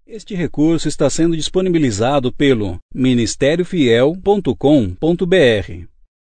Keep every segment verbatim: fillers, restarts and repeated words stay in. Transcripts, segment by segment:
Este recurso está sendo disponibilizado pelo ministério fiel ponto com ponto br.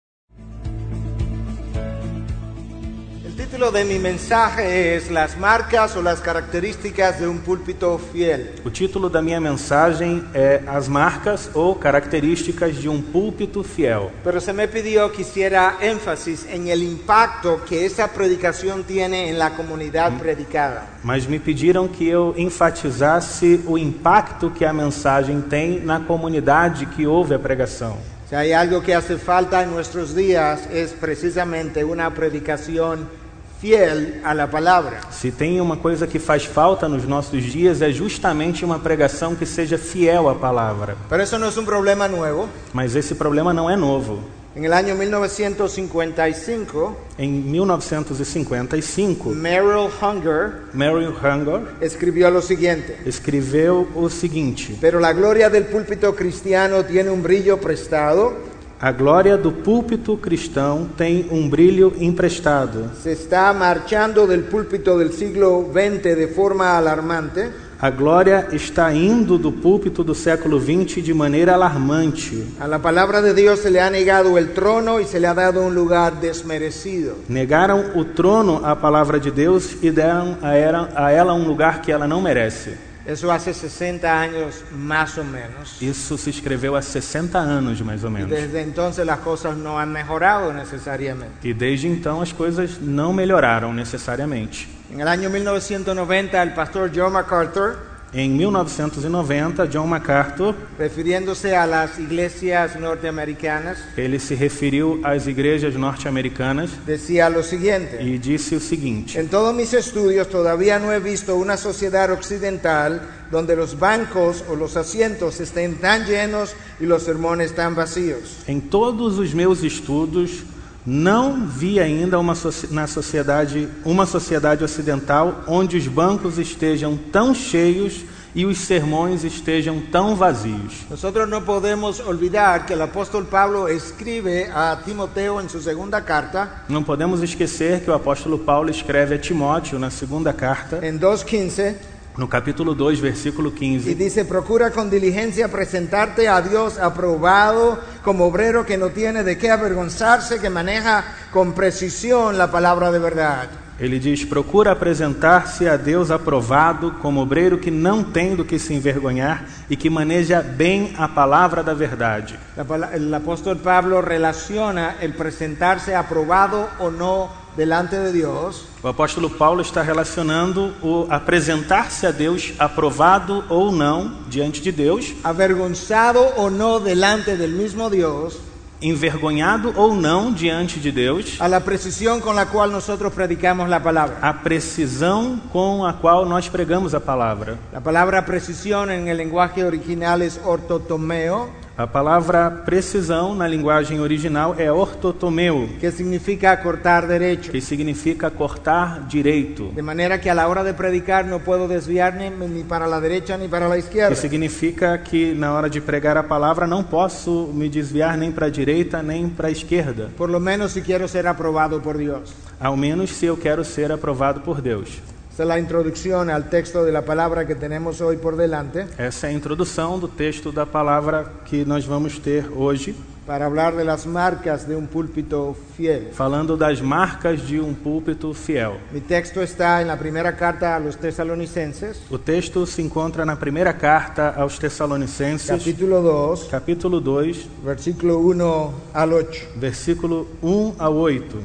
El título de mi mensaje es Las marcas o las características de un púlpito fiel. O título da minha mensagem é As marcas ou características de um púlpito fiel. Pero se me pidió que hiciera énfasis en el impacto que esa predicación tiene en la comunidad predicada. Mas me pediram que eu enfatizasse o impacto que a mensagem tem na comunidade que ouve a pregação. Si hay algo que hace falta en nuestros días es precisamente una predicación fiel a la palabra. Se tem uma coisa que faz falta nos nossos dias é justamente uma pregação que seja fiel à palavra. Pero eso no es un problema nuevo. Mas esse problema não é novo. En el año mil novecientos cincuenta y cinco, Em mil novecentos e cinquenta e cinco, Merrill Unger Merrill Unger escribió lo siguiente: escreveu o seguinte: pero la gloria del púlpito cristiano tiene un brillo prestado. A glória do púlpito cristão tem um brilho emprestado. Se está marchando del púlpito del siglo veinte de forma alarmante. A glória está indo do púlpito do século vinte de maneira alarmante. A la palabra de Dios se le ha negado el trono y se le ha dado un lugar desmerecido. Negaram o trono à palavra de Deus e deram a ela, a ela um lugar que ela não merece. Eso hace sesenta años más o menos. Isso se escreveu há sessenta anos, mais ou Y menos. desde entonces las cosas no han mejorado necesariamente. E desde então as coisas não melhoraram necessariamente. En el año mil novecientos noventa, el pastor John MacArthur, Em mil novecentos e noventa, John MacArthur, refiriéndose a las iglesias norteamericanas, ele se referiu às igrejas norte-americanas decía lo siguiente: e disse o seguinte: en todos mis estudios todavía no he visto una sociedad occidental donde los bancos o los asientos estén tan llenos y los sermones tan vacíos. Em todos os meus estudos, não vi ainda uma, na sociedade, uma sociedade ocidental onde os bancos estejam tão cheios e os sermões estejam tão vazios. Nosotros no podemos olvidar que el apóstol Pablo escribe a Timoteo en su segunda carta, Não podemos esquecer que o apóstolo Paulo escreve a Timóteo na segunda carta, en dos quince, no capítulo dois, versículo y quinze, dice: procura con diligencia presentarte a Dios aprobado como obrero que no tiene de qué avergonzarse, que maneja con precisión la palabra de verdad. ele diz: procura apresentar-se a Deus aprovado como obreiro que não tem do que se envergonhar e que maneja bem a palavra da verdade. La pala- el apóstol Pablo relaciona el presentarse aprobado o no delante de Dios O apóstolo Paulo está relacionando o apresentar-se a Deus aprovado ou não diante de Deus, avergonzado o no delante del mismo Dios, envergonhado ou não diante de Deus, a la precisión con la cual nosotros predicamos la palabra. a precisão com a qual nós pregamos a palavra. La palabra precisión en el lenguaje original es ortotomeo, A palavra precisão na linguagem original é ortotomeu, que significa cortar derecho. que significa cortar direito, De manera que a la hora de predicar no puedo desviarme ni para la derecha ni para la que izquierda. significa que na hora de pregar a palavra não posso me desviar nem para a direita nem para a esquerda, Por lo menos si quiero ser aprobado por Dios. ao menos se eu quero ser aprovado por Deus. Esta es la introducción al texto de la palabra que tenemos hoy por delante, Essa é a introdução do texto da palavra que nós vamos ter hoje, para hablar de las marcas de un púlpito fiel. falando das marcas de um púlpito fiel. Mi texto está en la primera carta a los tesalonicenses, O texto se encontra na primeira carta aos Tessalonicenses, capítulo dos, capítulo dois, versículo uno al ocho. versículo um a oito.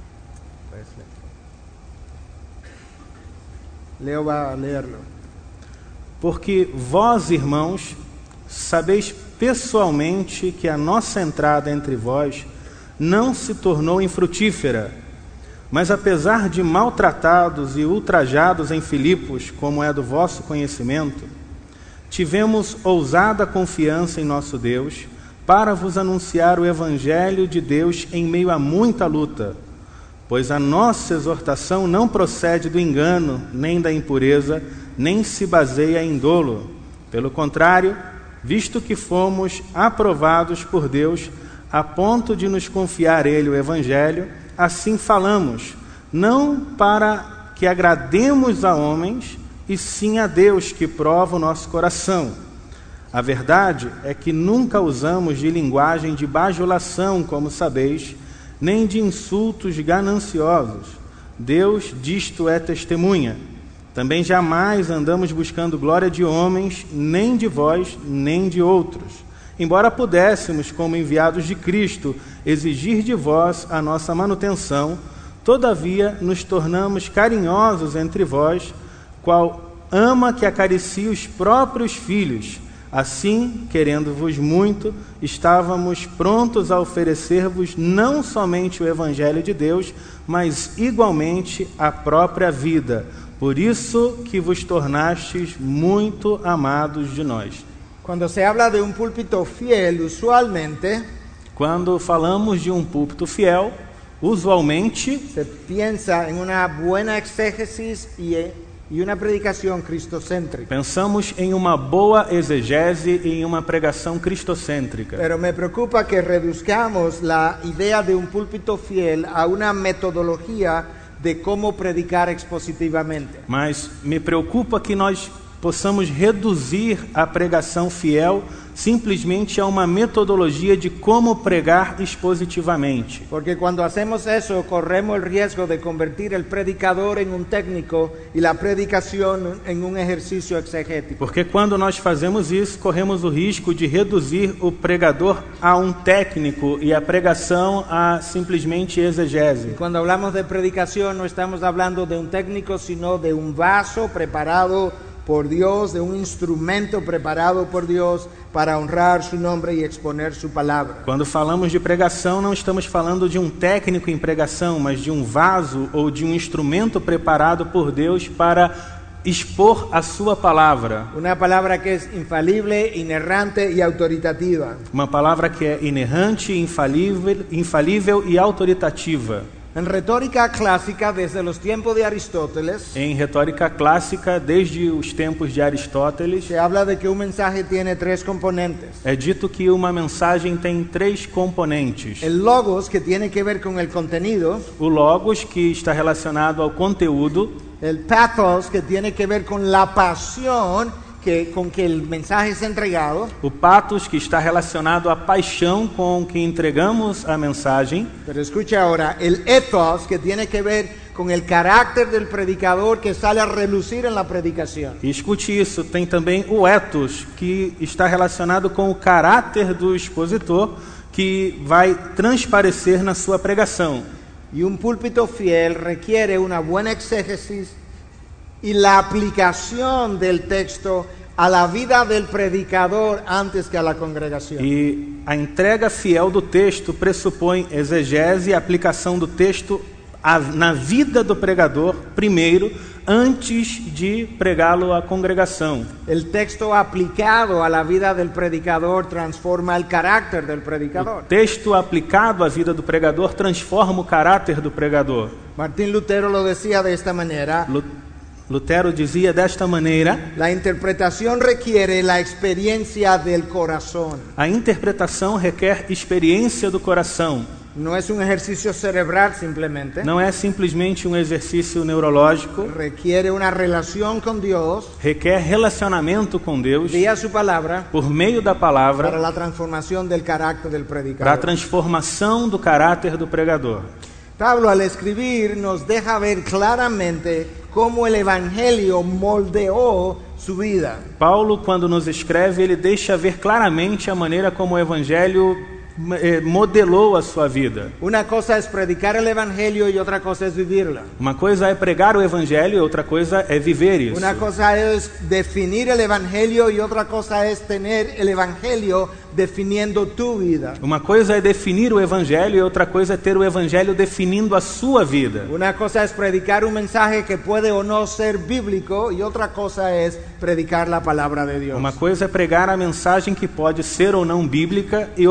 Leo va a leerlo. Porque vós, irmãos, sabeis pessoalmente que a nossa entrada entre vós não se tornou infrutífera, mas apesar de maltratados e ultrajados em Filipos, como é do vosso conhecimento, tivemos ousada confiança em nosso Deus para vos anunciar o Evangelho de Deus em meio a muita luta, pois a nossa exortação não procede do engano, nem da impureza, nem se baseia em dolo. Pelo contrário, visto que fomos aprovados por Deus a ponto de nos confiar Ele o Evangelho, assim falamos, não para que agrademos a homens, e sim a Deus que prova o nosso coração. A verdade é que nunca usamos de linguagem de bajulação, como sabeis, nem de insultos gananciosos. Deus disto é testemunha. Também jamais andamos buscando glória de homens, nem de vós, nem de outros. Embora pudéssemos, como enviados de Cristo, exigir de vós a nossa manutenção, todavia nos tornamos carinhosos entre vós, qual ama que acaricie os próprios filhos. Assim, querendo-vos muito, estávamos prontos a oferecer-vos não somente o Evangelho de Deus, mas igualmente a própria vida. Por isso que vos tornastes muito amados de nós. Cuando se habla de un púlpito fiel, usualmente Quando falamos de um púlpito fiel, usualmente se piensa en una buena exégesis y, y una predicación cristocéntrica. pensamos em uma boa exegese e em uma pregação cristocêntrica. Pero me preocupa que reduzcamos la idea de un púlpito fiel a una metodología de cómo predicar expositivamente. Mas me preocupa que nós possamos reduzir a pregação fiel simplesmente a uma metodologia de como pregar expositivamente. Porque cuando hacemos eso, corremos el riesgo de convertir el predicador en un técnico y la predicación en un ejercicio exegético. Porque quando nós fazemos isso, corremos o risco de reduzir o pregador a um técnico e a pregação a simplesmente exegese. Cuando hablamos de predicación, no estamos hablando de un técnico, sino de un vaso preparado por Dios, de un instrumento preparado por Dios para honrar su nombre y exponer su palabra. Quando falamos de pregação, não estamos falando de um técnico em pregação, mas de um vaso ou de um instrumento preparado por Deus para expor a sua palavra. Una palabra que es infalible, inerrante y autoritativa. Uma palavra que é inerrante, infalível, infalível e autoritativa. En retórica clásica, desde los tiempos de Aristóteles, Em retórica clássica, desde os tempos de Aristóteles, se habla de que un mensaje tiene tres componentes. é dito que uma mensagem tem três componentes. El logos, que tiene que ver con el contenido. O logos, que está relacionado ao conteúdo. El pathos, que tiene que ver con la pasión que, con que el mensaje es entregado. O patos, que está relacionado à paixão com que entregamos a mensagem. Pero escucha ahora, el ethos, que tiene que ver con el carácter del predicador que sale a relucir en la predicación. E escute isso, tem também o ethos, que está relacionado com o caráter do expositor, que vai transparecer na sua pregação. Y un púlpito fiel requiere una buena exégesis y la aplicación del texto a la vida del predicador antes que a la congregación. E a entrega fiel do texto pressupõe exegese e aplicação do texto a, na vida do pregador primeiro, antes de pregá-lo à congregação. El texto aplicado a la vida del predicador transforma el carácter del O predicador. texto aplicado à vida do pregador transforma o caráter do pregador. Martín Lutero lo decía de esta manera: Lu- Lutero dizia desta maneira: la interpretación requiere la experiencia del corazón. a interpretação requer experiência do coração. No es un ejercicio cerebral simplemente. Não é simplesmente um exercício neurológico. Requiere una relación con Dios Requer relacionamento com Deus vía su palabra por meio da para palavra la transformación del carácter del para a predicador. transformação do caráter do pregador. Pablo, al escribir, nos deja ver claramente cómo el evangelio moldeó su vida. Paulo, quando nos escreve, ele deixa ver claramente a maneira como o evangelho eh, modelou a sua vida. Una cosa es predicar el evangelio y otra cosa es vivirla. Uma coisa é pregar o evangelho e outra coisa é viver isso. Una cosa es definir el evangelio y otra cosa es tener el evangelio definiendo tu vida. Uma coisa é definir o evangelho e outra coisa é ter o evangelho definindo a sua vida. Una cosa es predicar un mensaje que puede o no ser bíblico y otra cosa es predicar la palabra de Dios. Uma coisa é pregar a mensagem que pode ser ou não bíblica e outra coisa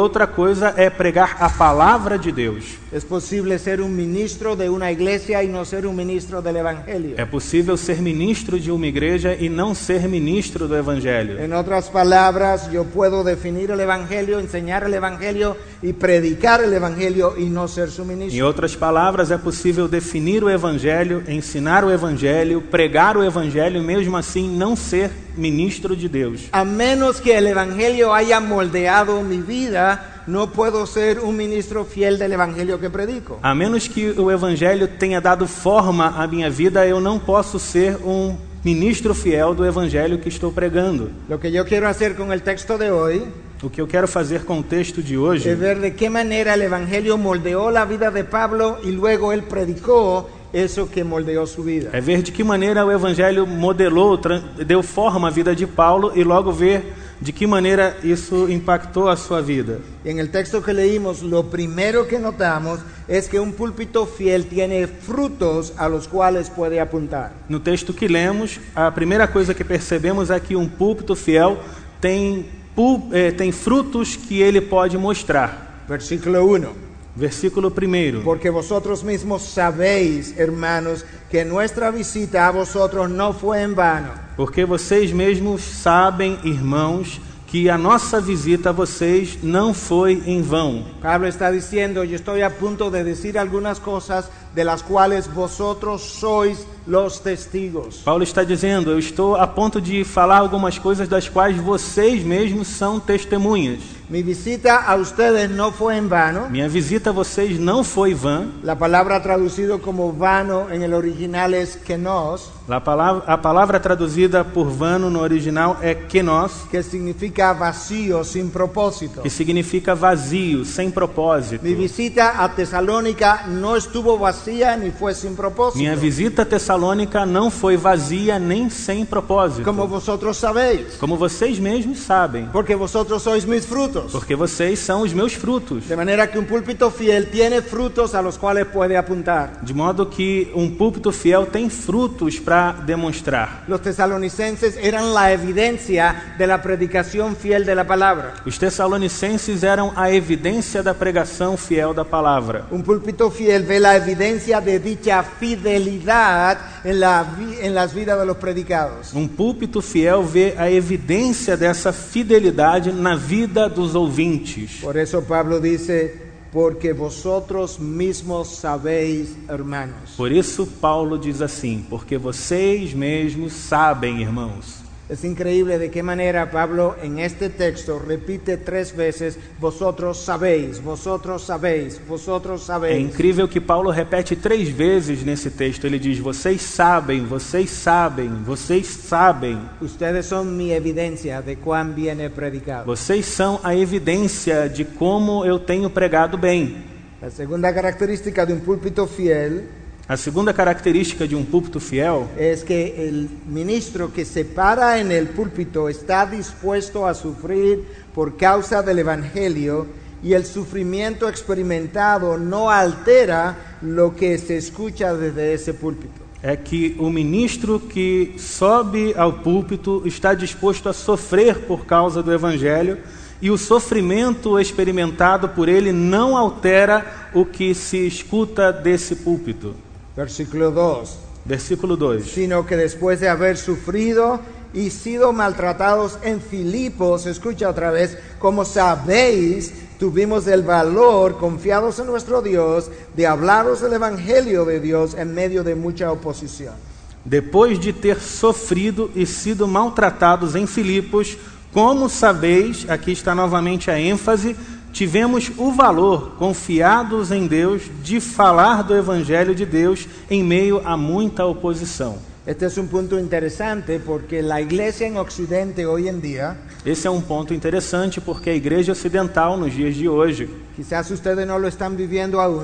coisa é pregar a palavra de Deus. Es posible ser un ministro de una iglesia y no ser un ministro del evangelio. É possível ser ministro de uma igreja e não ser ministro do evangelho. En otras palabras, yo puedo definir el evangelio, enseñar el evangelio y predicar el evangelio y no ser su Em ministro. outras palavras, é possível definir o evangelho, ensinar o evangelho, pregar o evangelho e mesmo assim não ser ministro de Deus. A menos que el evangelio haya moldeado mi vida, no puedo ser un ministro fiel del evangelio que predico. A menos que o evangelho tenha dado forma à minha vida, eu não posso ser um ministro fiel do evangelho que estou pregando. Lo que yo quiero hacer con el texto de hoy O que eu quero fazer com o texto de es hoje ver de qué manera el evangelio moldeó la vida de Pablo y luego él predicó eso que moldeó su vida. é ver de que maneira o evangelho modelou, tran- deu forma à vida de Paulo e logo ver de que maneira isso impactou a sua vida. Y en el texto que leímos, lo primero que notamos es que un púlpito fiel tiene frutos a los cuales puede apuntar. No texto que lemos, a primeira coisa que percebemos é que um púlpito fiel tem, pu- eh, tem frutos que ele pode mostrar. Versículo uno. Versículo primeiro. Porque vosotros mismos sabéis, hermanos, que nuestra visita a vosotros no fue en vano. Porque vocês mesmos sabem, irmãos, que a nossa visita a vocês não foi em vão. Pablo está diciendo, yo estoy a punto de decir algunas cosas de las cuales vosotros sois los testigos. Paulo está dizendo, eu estou a ponto de falar algumas coisas das quais vocês mesmos são testemunhas. Mi visita a ustedes no fue en vano. Minha visita a vocês não foi vã. La palabra traducido como vano en el original es kenos, A palavra, a palavra traduzida por vano no original é kenos, que significa vacío, sin propósito. que significa vazio, sem propósito. Mi visita a Tesalónica no estuvo vacía ni fue sin propósito. Minha visita a Tessalônica não foi vazia nem sem propósito. Como vosotros sabéis, Como vocês mesmos sabem, porque vosotros sois mis frutos. porque vocês são os meus frutos. De manera que un púlpito fiel tiene frutos a los cuales puede apuntar. De modo que um púlpito fiel tem frutos para demonstrar. Los tesalonicenses eran la evidencia de la predicación fiel de la palabra. Os tessalonicenses eram a evidência da pregação fiel da palavra. Un púlpito fiel ve la evidencia de dicha fidelidad en, la vi- en las vidas de los predicados. Um púlpito fiel vê a evidência dessa fidelidade na vida dos ouvintes. Por eso Pablo dice, porque vosotros mismos sabéis, hermanos. Por isso Paulo diz assim, porque vocês mesmos sabem, irmãos. Es increíble de qué manera Pablo en este texto repite tres veces, vosotros sabéis, vosotros sabéis, vosotros É sabéis. incrível que Paulo repete três vezes nesse texto. Ele diz, vocês sabem, vocês sabem, vocês sabem. Ustedes son mi evidencia de cuán bien he predicado. Vocês são a evidência de como eu tenho pregado bem. La segunda característica de un púlpito fiel A segunda característica de um púlpito fiel es que el ministro que se para en el púlpito está dispuesto a sufrir por causa del evangelio y el sufrimiento experimentado no altera lo que se escucha desde ese púlpito. é que o ministro que sobe ao púlpito está disposto a sofrer por causa do evangelho e o sofrimento experimentado por ele não altera o que se escuta desse púlpito. Versículo dos. Versículo dois. Sino que después de haber sufrido y sido maltratados en Filipos, escucha otra vez, como sabéis, tuvimos el valor, confiados en nuestro Dios, de hablaros del Evangelio de Dios en medio de mucha oposición. Depois de ter sofrido e sido maltratados em Filipos, como sabeis, aqui está novamente a ênfase, tivemos o valor, confiados em Deus, de falar do Evangelho de Deus em meio a muita oposição. Este es un punto interesante porque la iglesia en Occidente hoy en día, Esse é um ponto interessante porque a igreja ocidental nos dias de hoje, quizás ustedes no lo están viviendo aún,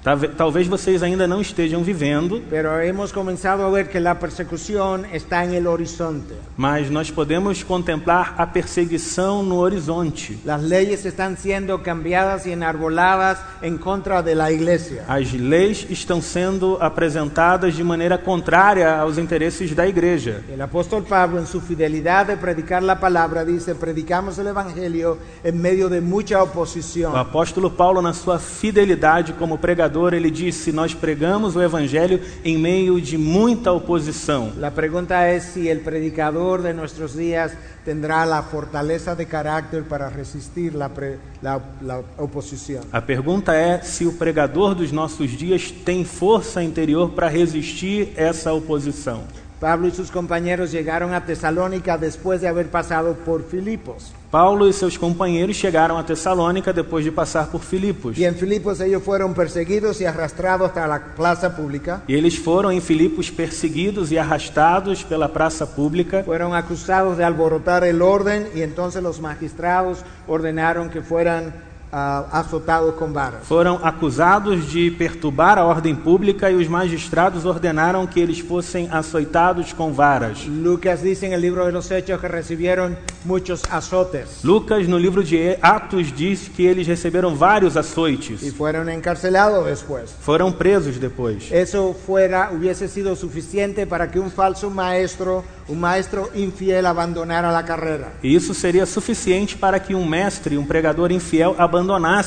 Talvez vocês ainda não estejam vivendo, pero hemos comenzado a ver que la persecución está en el horizonte. mas nós podemos contemplar a perseguição no horizonte. Las leyes están siendo cambiadas y enarboladas en contra de la iglesia. As leis estão sendo apresentadas de maneira contrária aos interesses da igreja. El apóstol Pablo, en su fidelidad de predicar la palabra, dice: predicamos el evangelio en medio de mucha oposición. O apóstolo Paulo, na sua fidelidade como pregador, ele disse: nós pregamos o evangelho em meio de muita oposição. La pregunta es si el predicador de nuestros días tendrá la fortaleza de carácter para resistir la, pre, la, la oposición. A pergunta é se o pregador dos nossos dias tem força interior para resistir essa oposição. Pablo y sus compañeros llegaron a Tesalónica después de haber pasado por Filipos. Paulo e seus companheiros chegaram a Tessalônica depois de passar por Filipos. Y en Filipos ellos fueron perseguidos y arrastrados hasta la plaza pública. E eles foram em Filipos perseguidos e arrastados pela praça pública. Fueron acusados de alborotar el orden y entonces los magistrados ordenaron que fueran Uh, azotados com varas. Foram acusados de perturbar a ordem pública e os magistrados ordenaram que eles fossem açoitados com varas. Lucas dice en el libro de los Hechos que recibieron muchos azotes. Lucas, no livro de Atos, diz que eles receberam vários açoites. Y fueron encarcelados después. Foram presos depois. Eso fuera, hubiese sido suficiente para que un falso maestro, un maestro infiel, abandonara la carrera. E isso seria suficiente para que um mestre, um pregador infiel, abandonasse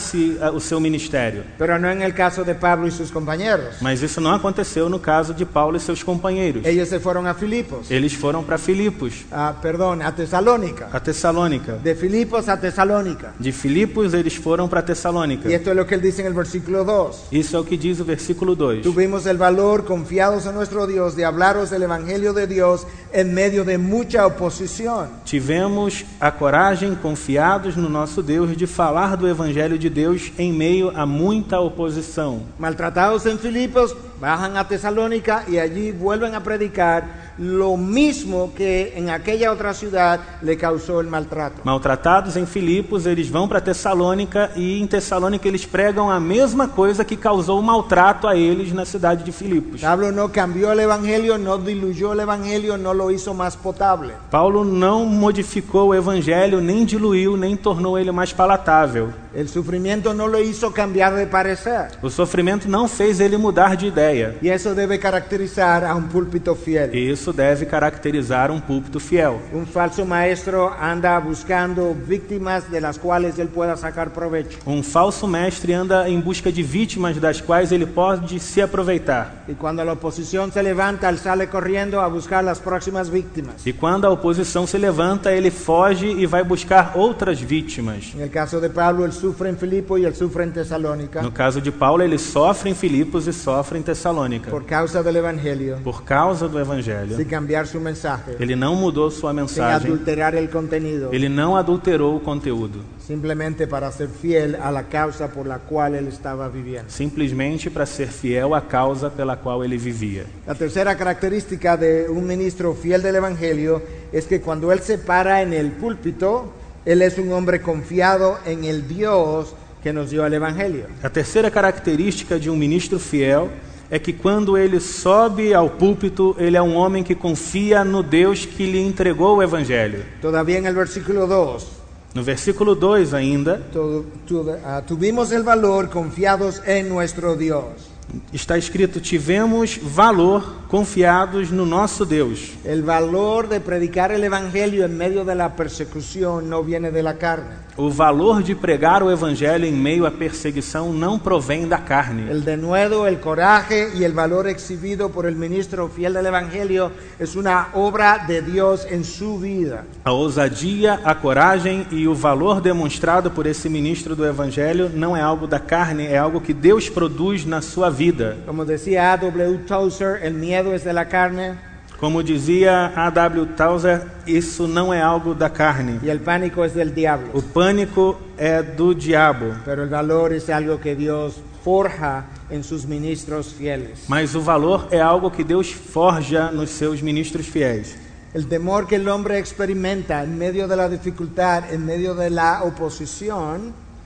o seu ministério. Pero no en el caso de Pablo y sus compañeros. Mas isso não aconteceu no caso de Paulo e seus companheiros. Ellos se fueron a Filipos. Eles foram para Filipos. Ah, perdón, a Tesalónica. A Tessalônica. De Filipos a Tesalónica. De Filipos eles foram para Tessalônica. Y esto es lo que él dice en el versículo dos. Isso é o que diz o versículo dois. Tuvimos el valor, confiados en nuestro Dios, de hablaros del evangelio de Dios en medio de mucha oposición. Tivemos a coragem, confiados no nosso Deus, de falar do evangelho de Deus em meio a muita oposição. Maltratados en Filipos, bajan a Tesalónica y allí vuelven a predicar lo mismo que en aquella otra ciudad le causó el maltrato. Maltratados em Filipos, eles vão para Tessalônica e em Tessalônica eles pregam a mesma coisa que causou o maltrato a eles na cidade de Filipos. Pablo no cambió el evangelio, no diluyó el evangelio, no lo hizo más potable. Paulo não modificou o evangelho, nem diluiu, nem tornou ele mais palatável. El sufrimiento no lo hizo cambiar de parecer. O sofrimento não fez ele mudar de ideia. Y eso debe caracterizar a un púlpito fiel. E isso deve caracterizar um púlpito fiel. Un falso maestro anda buscando víctimas de las cuales él pueda sacar provecho. Um falso mestre anda em busca de vítimas das quais ele pode se aproveitar. Y cuando la oposición se levanta, él sale corriendo a buscar las próximas víctimas. E quando a oposição se levanta, ele foge e vai buscar outras vítimas. En el caso de Pablo, él sufre en Filipo y él sufre en Tesalónica. No caso de Paulo, ele sofre em Filipos e sofre em Tessalônica. Por causa del evangelio. Por causa do evangelho. Sin cambiar su mensaje. Ele não mudou sua mensagem. Sin adulterar el contenido. Ele não adulterou o conteúdo. Simplemente para ser fiel a la causa por la cual él estaba viviendo. Simplesmente para ser fiel à causa pela qual ele vivia. La tercera característica de un ministro fiel del evangelio es que cuando él se para en el púlpito, él es un hombre confiado en el Dios que nos dio el evangelio. A terceira característica de um ministro fiel é que quando ele sobe ao púlpito, ele é um homem que confia no Deus que lhe entregou o evangelho. Todavía en el versículo dos. No versículo dois ainda, tu, tu, uh, tuvimos el valor confiados en nuestro Dios. Está escrito: tivemos valor confiados no nosso Deus. El valor de predicar el evangelio en medio de la persecución no viene de la carne. O valor de pregar o evangelho em meio à perseguição não provém da carne. El denuedo, el coraje y el valor exhibido por el ministro fiel del evangelio es una obra de Dios en su vida. A ousadia, a coragem e o valor demonstrado por esse ministro do evangelho não é algo da carne, é algo que Deus produz na sua vida. Como decía A W Tozer, el miedo es de la carne. Como dizia A W Tozer, isso não é algo da carne. Y el pánico es del diablo. O pânico é do diabo. Pero el valor es algo que Dios forja en sus ministros fieles. Mas o valor é algo que Deus forja nos seus ministros fiéis. El temor que el hombre experimenta en medio de la dificultad, en medio de la oposición,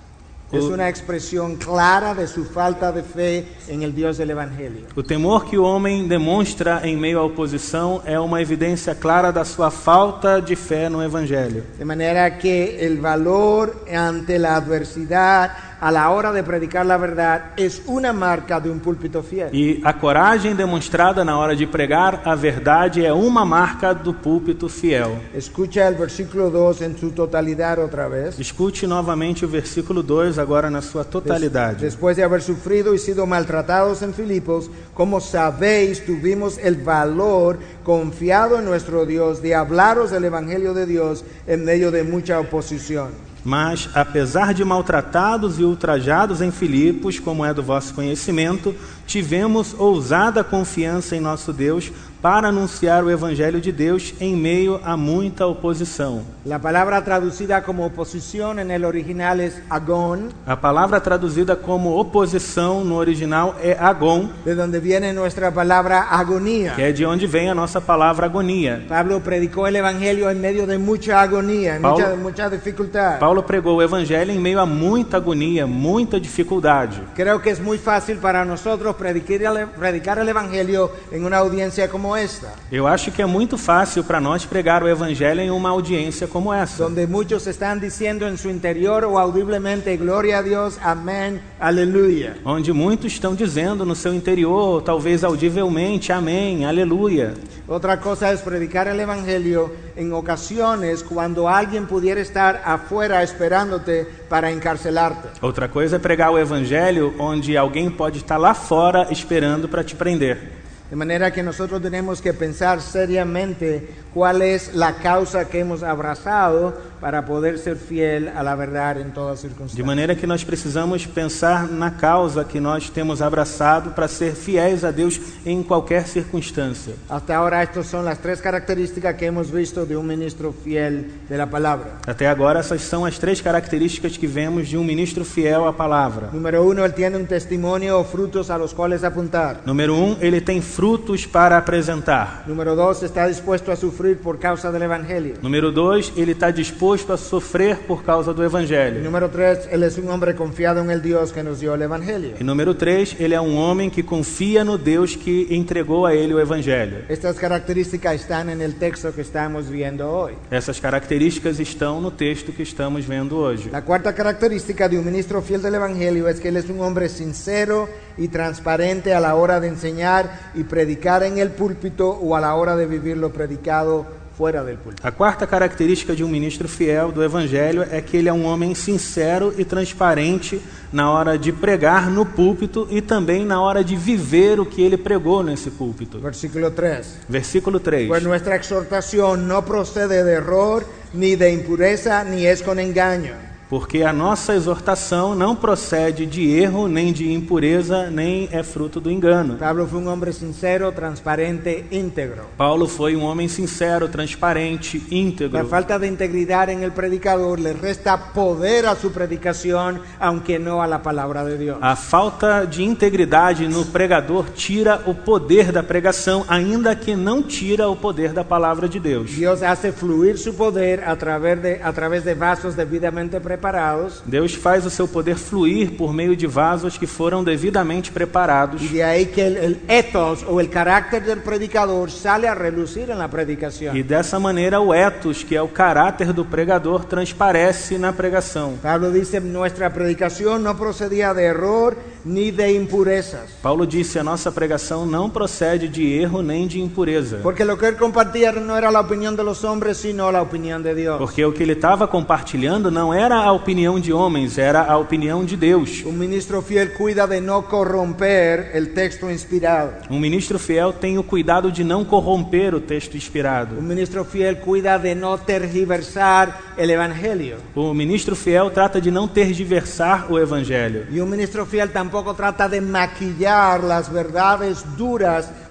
Es una expresión clara de su falta de fe en el Dios del Evangelio. O temor que o homem demonstra em meio à oposição é uma evidência clara da sua falta de fé no Evangelho. De manera que el valor ante la adversidad a la hora de predicar la verdad es una marca de un púlpito fiel. E a coragem demonstrada na hora de pregar a verdade é uma marca do púlpito fiel. Escucha el versículo dos en su totalidad otra vez. Escute novamente o versículo dois agora na sua totalidade. Después de haber sufrido y sido maltratados en Filipos, como sabéis, tuvimos el valor confiado en nuestro Dios de hablaros del Evangelio de Dios en medio de mucha oposición. Mas, apesar de maltratados e ultrajados em Filipos, como é do vosso conhecimento, tivemos ousada confiança em nosso Deus para anunciar o Evangelho de Deus em meio a muita oposição. La palabra traducida como oposición en el original es agón, A palavra traduzida como oposição no original é agon, de donde viene nuestra palabra agonía. que é de onde vem a nossa palavra agonia. Pablo predicó el Evangelio en medio de mucha agonía, en Paulo- mucha, mucha dificultad. Paulo pregou o Evangelho em meio a muita agonia, muita dificuldade. Creo que es muy fácil para nosotros predicar el, predicar el Evangelio en una audiencia como esta, Eu acho que é muito fácil para nós pregar o Evangelho em uma audiência como essa, donde muchos están diciendo en su interior o audiblemente, gloria a Dios, amén, aleluya. onde muitos estão dizendo no seu interior, talvez audivelmente, amém, aleluia. Otra cosa es predicar el Evangelio en ocasiones cuando alguien pudiera estar afuera esperándote para encarcelarte. Outra coisa é pregar o Evangelho onde alguém pode estar lá fora esperando para te prender. De manera que nosotros tenemos que pensar seriamente cuál es la causa que hemos abrazado para poder ser fiel a la verdad en todas De circunstancias. maneira que nós precisamos pensar na causa que nós temos abraçado para ser fiéis a Deus em qualquer circunstância. Hasta ahora estas son las tres características que hemos visto de un ministro fiel de la palabra. Até agora, essas são as três características que vemos de um ministro fiel à palavra. Número uno, él tiene un testimonio o frutos a los cuales apuntar. Número um, ele tem frutos para apresentar. Número dos, está dispuesto a sufrir por causa del Evangelio. Número dois, ele está disposto a sofrer por causa do Y Evangelho. número tres, él es un hombre confiado en el Dios que nos dio el Evangelio. E número três, ele é um homem que confia no Deus que entregou a ele o Evangelho. Estas características están en el texto que estamos viendo hoy. Essas características estão no texto que estamos vendo hoje. La cuarta característica de un ministro fiel del Evangelio es que él es un hombre sincero y transparente a la hora de enseñar y predicar en el púlpito o a la hora de vivir lo predicado fuera del púlpito. A quarta característica de um ministro fiel do Evangelho é que ele é um homem sincero e transparente na hora de pregar no púlpito e também na hora de viver o que ele pregou nesse púlpito. Versículo tres. Versículo três. Pues nuestra exhortación no procede de error, ni de impureza, ni es con engaño. Porque a nossa exortação não procede de erro, nem de impureza, nem é fruto do engano. Pablo fue un hombre sincero, transparente, íntegro. Paulo foi um homem sincero, transparente, La íntegro. falta de integridad en el predicador le resta poder a su predicación, aunque no a la palabra de Dios. A falta de integridade no pregador tira o poder da pregação, ainda que não tira o poder da palavra de Deus. Dios hace fluir su poder a través de, a través de vasos debidamente preparados. Deus faz o seu poder fluir por meio de vasos que foram devidamente preparados. Y de ahí que el, el ethos o el carácter del predicador sale a relucir en la predicación. E dessa maneira o ethos, que é o caráter do pregador, transparece na pregação. Pablo dice, nuestra predicación no procedía de error ni de impurezas. Paulo disse, a nossa pregação não procede de erro nem de impureza. Porque lo que él compartía no era la opinión de los hombres, sino la opinión de Dios. Porque o que ele estava compartilhando não era a opinião de homens, era a opinião de Deus. Un ministro fiel cuida de no corromper el texto inspirado. Um ministro fiel tem o cuidado de não corromper o texto inspirado. Un ministro fiel cuida de no tergiversar el evangelio. O ministro fiel trata de não tergiversar o evangelho. Y un ministro fiel tampoco trata de maquillar las verdades duras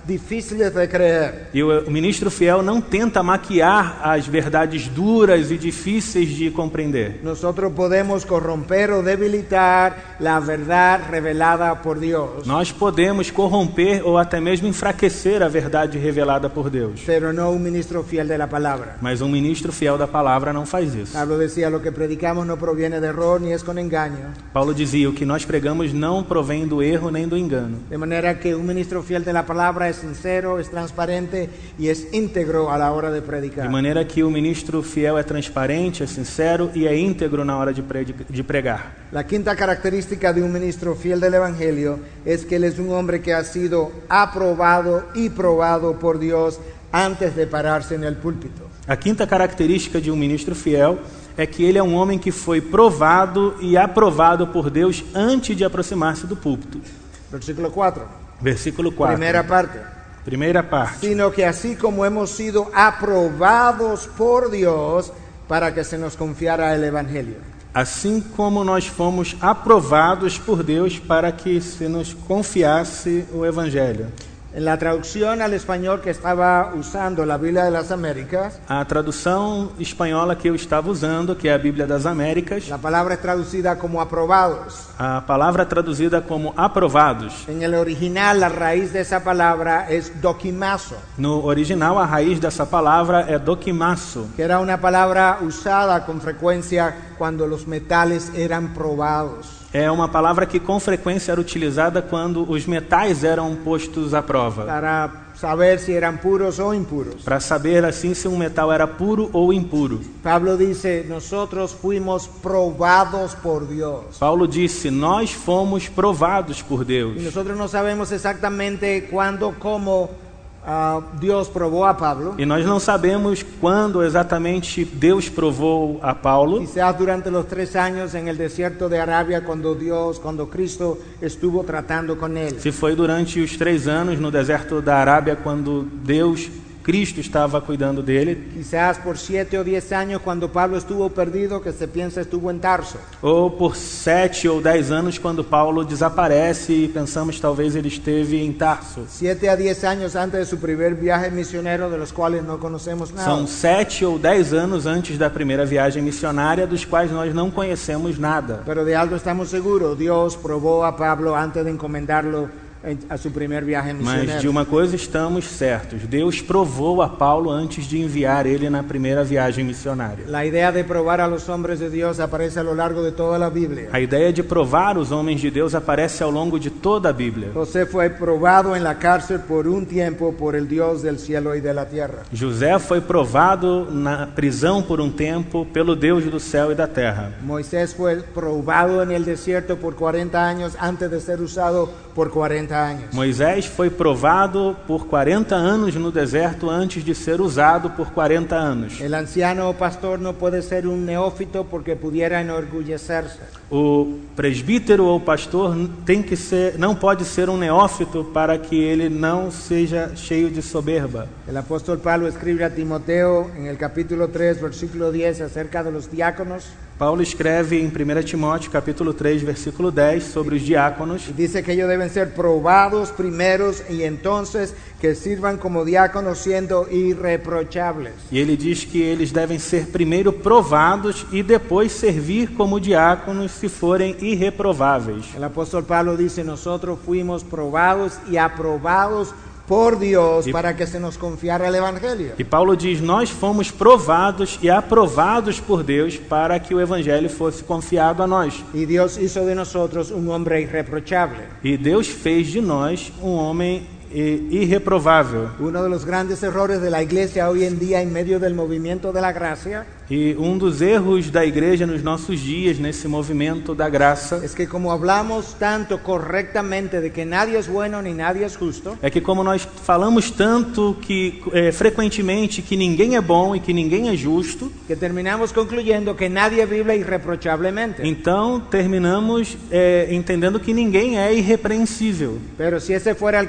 difíciles de creer. E o, o ministro fiel não tenta maquiar as verdades duras e difíceis de compreender. Nosotros podemos corromper o debilitar la verdad revelada por Dios, Nós podemos corromper ou até mesmo enfraquecer a verdade revelada por Deus. pero no un ministro fiel de la palabra. Mas um ministro fiel da palavra não faz isso. Pablo decía, lo que predicamos no proviene de error ni es con engaño. Paulo dizia, o que nós pregamos não provém do erro nem do engano. De manera que un ministro fiel de la palabra es sincero, es transparente y es íntegro a la hora de De predicar. maneira que o ministro fiel é transparente, é sincero e é íntegro na hora de predi- de pregar. La quinta característica de un ministro fiel del Evangelio es que él es un hombre que ha sido aprobado y probado por Dios antes de pararse en el púlpito. A quinta característica de um ministro fiel é que ele é um homem que foi provado e aprovado por Deus antes de aproximar-se do púlpito. Versículo cuatro. Versículo quatro. Primera parte. Primeira parte. Sino que así como hemos sido aprobados por Dios para que se nos confiara el Evangelio. Assim como nós fomos aprovados por Deus para que se nos confiasse o Evangelho. En la traducción al español que estaba usando la Biblia de las Américas, A tradução espanhola que eu estava usando, que é a Bíblia das Américas, la palabra es traducida como aprobados. a palavra traduzida como aprovados. En el original, la raíz de esa palabra es dokimazo, No original, a raiz dessa palavra é dokimasso, que era una palabra usada con frecuencia cuando los metales eran probados. é uma palavra que com frequência era utilizada quando os metais eram postos à prova, Para saber si eran puros o impuros. para saber assim se um metal era puro ou impuro. Pablo dice, nosotros fuimos probados por Dios. Paulo disse, nós fomos provados por Y Deus. nosotros no sabemos exactamente cuándo, cómo ah, Dios probó a Pablo. E nós não sabemos quando exatamente Deus provou a Paulo. Quizás durante los tres años en el desierto de Arabia, cuando Dios, cuando Cristo estuvo tratando con él. Se foi durante os três anos no deserto da Arábia, quando Deus, Cristo, estava cuidando dele. Quizás por siete o diez años cuando Pablo estuvo perdido, que se piensa estuvo en Tarso. Ou por sete ou dez anos, quando Paulo desaparece e pensamos talvez ele esteve em Tarso. Siete a diez años antes de su primer viaje misionero, de los cuales no conocemos nada. São sete ou dez anos antes da primeira viagem missionária, dos quais nós não conhecemos nada. Pero de algo estamos seguros, Dios probó a Pablo antes de encomendarlo a su primer viaje Mas de misionero. uma coisa estamos certos: Deus provou a Paulo antes de enviar ele na primeira viagem missionária. La idea de probar a los hombres de Dios aparece a lo largo de toda la Biblia. A ideia de provar os homens de Deus aparece ao longo de toda a Bíblia. José fue probado en la cárcel por un tiempo por el Dios del cielo y de la tierra. José foi provado na prisão por um tempo pelo Deus do céu e da terra. Moisés fue probado en el desierto por cuarenta años antes de ser usado por cuarenta años. Moisés foi provado por quarenta anos no deserto antes de ser usado por quarenta anos. El anciano o pastor no puede ser un neófito porque pudiera enorgullecerse. O presbítero ou pastor tem que ser, não pode ser um neófito para que ele não seja cheio de soberba. El apóstol Pablo escribe a Timoteo en el capítulo tres, versículo diez, acerca de los diáconos. Paulo escreve em primeira Timóteo, capítulo três, versículo dez, sobre os diáconos. Y dice que ellos deben ser probados primeros y entonces que sirvan como diáconos siendo irreprochables. E ele diz que eles devem ser primeiro provados e depois servir como diáconos se forem irreprováveis. El apóstol Pablo dice, nosotros fuimos probados y aprobados por Dios Y- para que se nos confiara el Evangelio. E Paulo diz, nós fomos provados e aprovados por Deus para que o evangelho fosse confiado a nós. Y Dios hizo de nosotros un hombre irreprochable. E Deus fez de nós um homem eh, irreprovável. Uno de los grandes errores de la iglesia hoy en día en medio del movimiento de la gracia E um dos erros da igreja nos nossos dias, nesse movimento da graça, es que como hablamos tanto correctamente de que nadie es bueno ni nadie es justo, é que como nós falamos tanto que eh, frequentemente que ninguém é bom e que ninguém é justo, que terminamos concluyendo que nadie vive irreprochablemente. então terminamos eh, entendendo que ninguém é irrepreensível. Pero si ese fuera el caso, entonces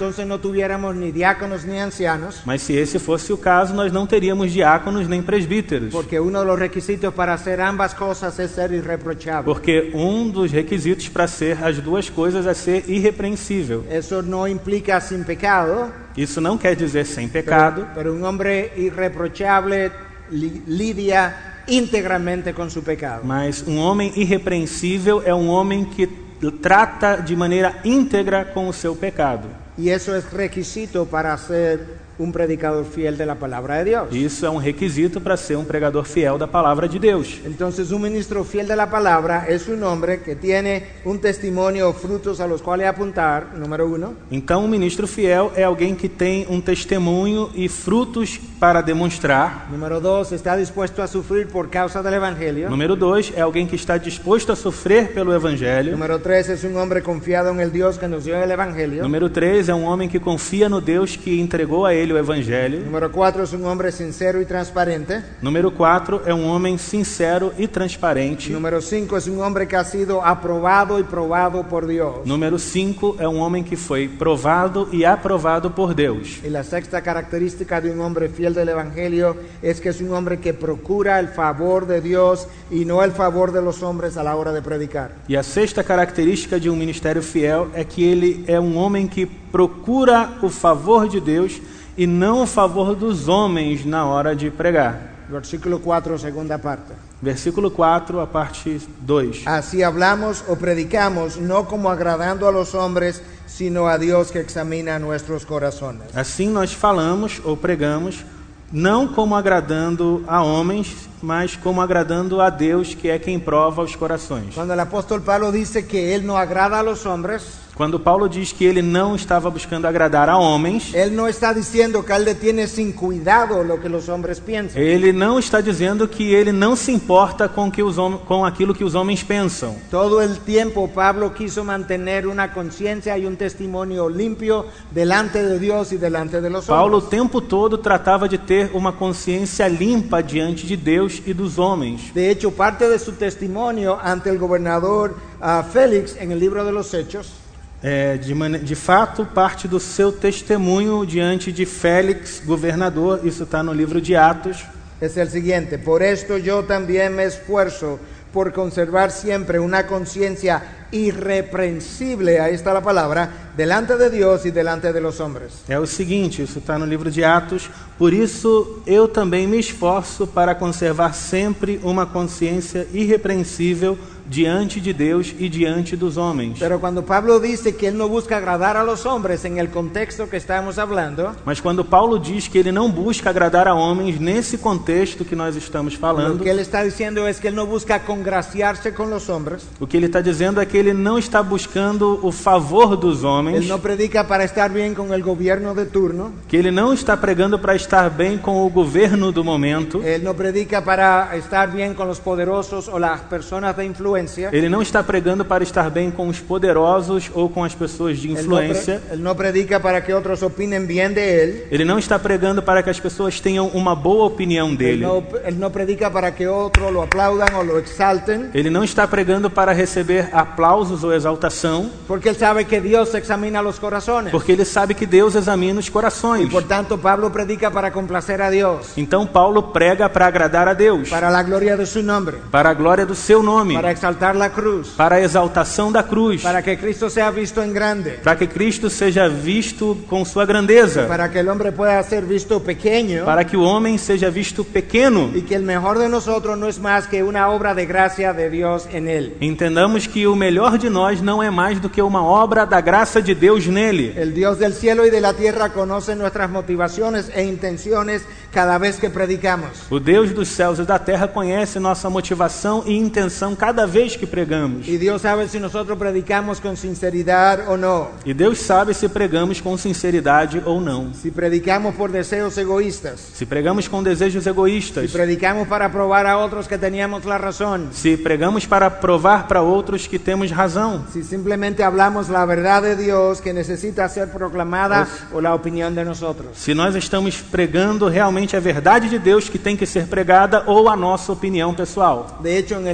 entonces no tuviéramos ni diáconos ni ancianos, Mas se esse fosse o caso, nós não teríamos diáconos nem presbíteros. porque uno de los requisitos para hacer ambas cosas es ser irreprochable. Porque um dos requisitos para ser as duas coisas é ser irrepreensível. Eso no implica sin pecado, Isso não quer dizer sem pecado, pero, pero un hombre irreprochable li- lidia íntegramente con su pecado. mas um homem irrepreensível é um homem que trata de maneira íntegra com o seu pecado. Y eso es requisito para ser un predicador fiel de la palabra de Dios. Isso é um requisito para ser um pregador fiel da palavra de Deus. Entonces, un ministro fiel de la palabra es un hombre que tiene un testimonio, frutos a los cuales apuntar, número uno. Então, um ministro fiel é alguém que tem um testemunho e frutos para demonstrar. Número dos, está dispuesto a sufrir por causa del evangelio. Número dois, é alguém que está disposto a sofrer pelo evangelho. Número tres, es un hombre confiado en el Dios que nos dio el evangelio. Número três, é um homem que confia no Deus que entregou a ele o evangelho. Número cuatro, es un hombre sincero y transparente. Número quatro, é um homem sincero e transparente. Número cinco, es un hombre que ha sido aprobado y probado por Dios. Número cinco, é um homem que foi provado e aprovado por Deus. Y la sexta característica de un hombre fiel del evangelio es que es un hombre que procura el favor de Dios y no el favor de los hombres a la hora de predicar. E a sexta característica de um ministério fiel é que ele é um homem que procura o favor de Deus e não o favor dos homens na hora de pregar. Versículo cuatro, segunda parte. Versículo quatro, a parte dois. Así hablamos o predicamos, no como agradando a los hombres, sino a Dios que examina nuestros corazones. Assim nós falamos ou pregamos, não como agradando a homens, mas como agradando a Deus, que é quem prova os corações. Cuando el apóstol Pablo dice que él no agrada a los hombres, Quando Paulo diz que ele não estava buscando agradar a homens, él no está diciendo que él detiene sin cuidado lo que los hombres piensan. ele não está dizendo que ele não se importa com, que os hom- com aquilo que os homens pensam. Todo el tiempo Pablo quiso mantener una conciencia y un testimonio limpio delante de Dios y delante de los Paulo o hombres. tempo todo tratava de ter uma consciência limpa diante de Deus e dos homens. De hecho, parte de su testimonio ante el gobernador ah, Félix en el libro de los Hechos É, de, mane- de fato, parte do seu testemunho diante de Félix, governador, isso está no livro de Atos. es el siguiente: por esto yo también me esfuerzo por conservar siempre una conciencia irreprensible, ahí está la palabra, delante de Dios y delante de los hombres. É o seguinte, isso está no livro de Atos. Por isso, eu também me esforço para conservar sempre uma consciência irrepreensível diante de Deus e diante dos homens. Pero cuando Pablo dice que él no busca agradar a los hombres en el contexto que estamos hablando, Mas quando Paulo diz que ele não busca agradar a homens nesse contexto que nós estamos lo falando, que él está diciendo es que él no busca congraciarse con los hombres. o que ele está dizendo é que ele não está buscando o favor dos homens, Él no predica para estar bien con el gobierno de turno. que ele não está pregando para estar bem com o governo do momento, Él no predica para estar bien con los poderosos o las personas de influencia. ele não está pregando para estar bem com os poderosos ou com as pessoas de Él no, pre- influência, él no predica para que otros opinen bien de él. ele não está pregando para que as pessoas tenham uma boa opinião Él dele, no, él no predica para que otros lo aplaudan o lo exalten, ele não está pregando para receber aplausos ou exaltação, porque él sabe que Dios examina los corazones. porque ele sabe que Deus examina os corações. Por tanto, Pablo predica para complacer a Dios, Então Paulo prega para agradar a Deus, para la gloria de su nombre, para a glória do seu nome, para exaltar la cruz, para a exaltação da cruz, para que Cristo sea visto en grande, para que Cristo seja visto com sua grandeza, para que el hombre pueda ser visto pequeño, para que o homem seja visto pequeno. y que el mejor de nosotros no es más que una obra de gracia de Dios en él. Entendamos que o melhor de nós não é mais do que uma obra da graça de Deus nele. El Dios del cielo y de la tierra conoce nuestras motivaciones e intenciones cada vez que predicamos. O Deus dos céus e da terra conhece nossa motivação e intenção cada vez que pregamos. Y Dios sabe si nosotros predicamos con sinceridad o no. E Deus sabe se pregamos com sinceridade ou não. Si predicamos por deseos egoístas. Se pregamos com desejos Si egoístas. predicamos para probar a otros que teníamos la razón. Se pregamos para provar para outros que temos razão. Si simplemente hablamos la verdad de Dios que necesita ser proclamada o la opinión de nosotros. Se nós estamos pregando realmente a verdade de Deus que tem que ser pregada ou a nossa opinião pessoal. De hecho, en el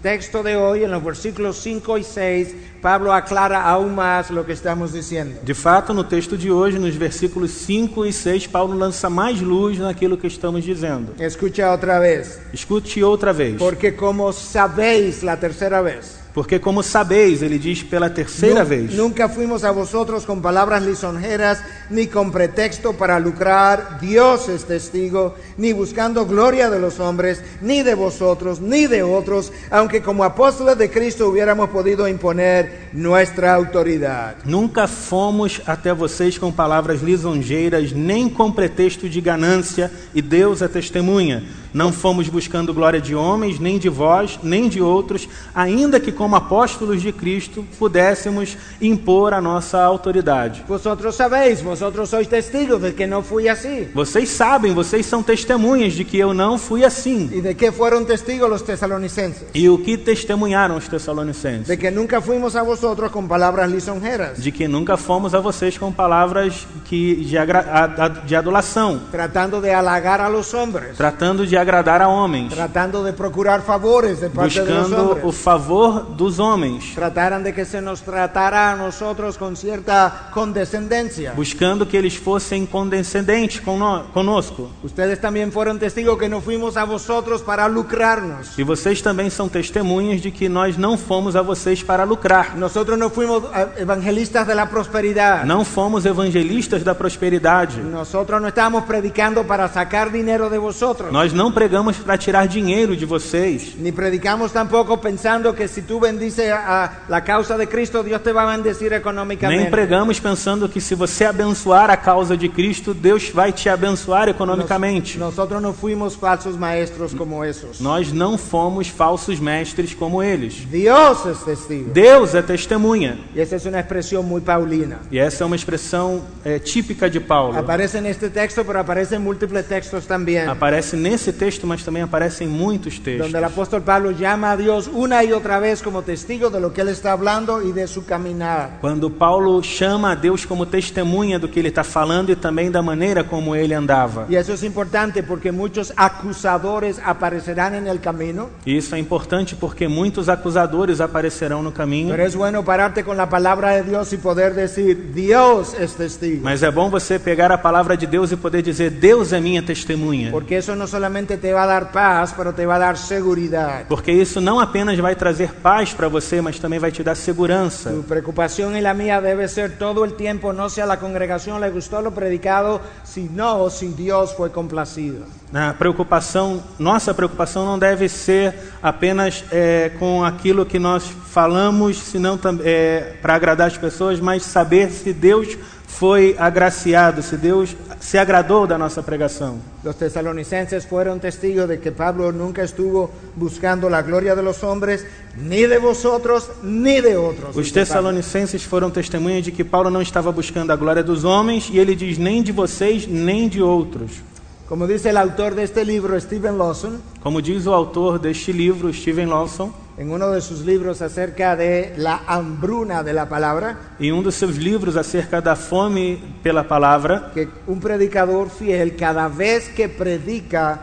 texto de hoy, en los versículos cinco y seis, Pablo aclara aún más lo que estamos diciendo. De fato, no texto de hoje, nos versículos cinco e seis, Paulo lança mais luz naquilo que estamos dizendo. Escucha otra vez. Escute outra vez. Porque como sabéis, la tercera vez. Porque como sabeis, ele diz pela terceira Nu- vez. Nunca fuimos a vosotros con palabras lisonjeras, ni con pretexto para lucrar, Dios es testigo, ni buscando gloria de los hombres, ni de vosotros, ni de otros, aunque como apóstoles de Cristo hubiéramos podido imponer nuestra autoridad. Nunca fomos até vocês com palavras lisonjeiras, nem com pretexto de ganância, e Deus é testemunha. Não fomos buscando glória de homens, nem de vós, nem de outros, ainda que como apóstolos de Cristo pudéssemos impor a nossa autoridade. Vosotros sabéis, vosotros sois testigos de que no fui así. Vocês sabem, vocês são testemunhas de que eu não fui assim. ¿Y de qué fueron testigos los tesalonicenses? E o que testemunharam os Tessalonicenses? De que nunca fuimos a vosotros con palabras lisonjeras, De que nunca fomos a vocês com palavras que de, agra- a- a- de adulação, tratando de halagar a los hombres, tratando de agradar a homens, tratando de procurar favores de parte de los buscando o hombres. favor dos homens, Trataran de que se nos tratara a nosotros con cierta condescendencia. buscando que eles fossem condescendentes cono- conosco. Ustedes también fueron testigos que no fuimos a vosotros para lucrarnos. E vocês também são testemunhas de que nós não fomos a vocês para lucrar. Nosotros no fuimos eh, evangelistas de la prosperidad. Não fomos evangelistas da prosperidade. Nosotros no estábamos predicando para sacar dinero de vosotros. Nós não pregamos para tirar dinheiro de vocês. Ni predicamos tampoco pensando que si tú bendices a la causa de Cristo, Dios te va a bendecir Nem económicamente. pregamos pensando que se você abençoar a causa de Cristo, Deus vai te abençoar economicamente. Nosotros no fuimos falsos maestros como esos. Nós não fomos falsos mestres como eles. Dios es testigo. Deus é testemunha. Y esa es una expresión muy paulina. E essa é uma expressão é, típica de Paulo. Aparece en este texto, pero aparece en múltiples textos también, Aparece nesse texto, mas também aparece em muitos textos. donde el apóstol Pablo llama a Dios una y otra vez como testigo de lo que él está hablando y de su caminar. Quando Paulo chama a Deus como testemunha do que ele está falando e também da maneira como ele andava. Y eso es importante porque muchos acusadores aparecerán en el camino, E isso é importante porque muitos acusadores aparecerão no caminho. pero es bueno pararte con la palabra de Dios y poder decir, Dios es testigo. Mas é bom você pegar a palavra de Deus e poder dizer, Deus é minha testemunha. Porque eso no solamente te va a dar paz, pero te va a dar seguridad. Porque isso não apenas vai trazer paz para você, mas também vai te dar segurança. Tu preocupación y la mía debe ser todo el tiempo, no si a la congregación le gustó lo predicado, sino si Dios fue complacido. A preocupação, nossa preocupação não deve ser apenas é, com aquilo que nós falamos, senão é, para agradar as pessoas, mas saber se Deus foi agraciado, se Deus se agradou da nossa pregação. Los tesalonicenses fueron testigos de que Pablo nunca estuvo buscando la gloria de los hombres, ni de vosotros, ni de otros. Os dice Pablo. Tessalonicenses foram testemunhas de que Paulo não estava buscando a glória dos homens, e ele diz, nem de vocês, nem de outros. Como dice el autor de este libro, Stephen Lawson, Como diz o autor deste livro, Steven Lawson, en uno de sus libros acerca de la hambruna de la palabra, em um dos seus livros acerca da fome pela palavra, que un predicador fiel cada vez que predica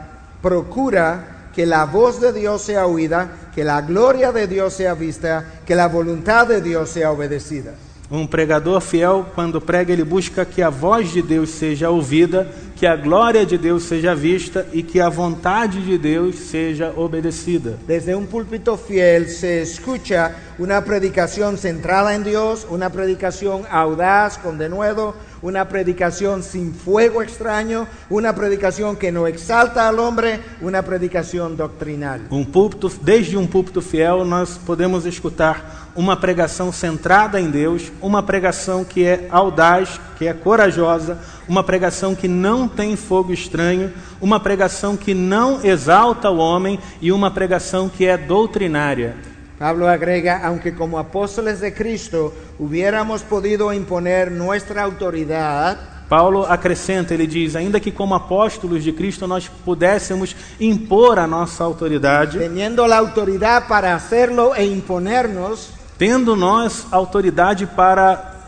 procura que la voz de Dios sea oída, que la gloria de Dios sea vista, que la voluntad de Dios sea obedecida. um pregador fiel, quando prega, ele busca que a voz de Deus seja ouvida, que a glória de Deus seja vista e que a vontade de Deus seja obedecida. Desde un púlpito fiel se escucha una predicación centrada en Dios, una predicación audaz, con denuedo, una predicación sin fuego extraño, una predicación que no exalta al hombre, una predicación doctrinal. Um púlpito, desde um púlpito fiel, nós podemos escutar uma pregação centrada em Deus, uma pregação que é audaz, que é corajosa, uma pregação que não tem fogo estranho, uma pregação que não exalta o homem e uma pregação que é doutrinária. Pablo agrega, aunque como apóstoles de Cristo hubiéramos podido imponer nuestra autoridad, Paulo acrescenta, ele diz, ainda que como apóstolos de Cristo nós pudéssemos impor a nossa autoridade, teniendo la autoridad para hacerlo e imponernos, tendo nós autoridade para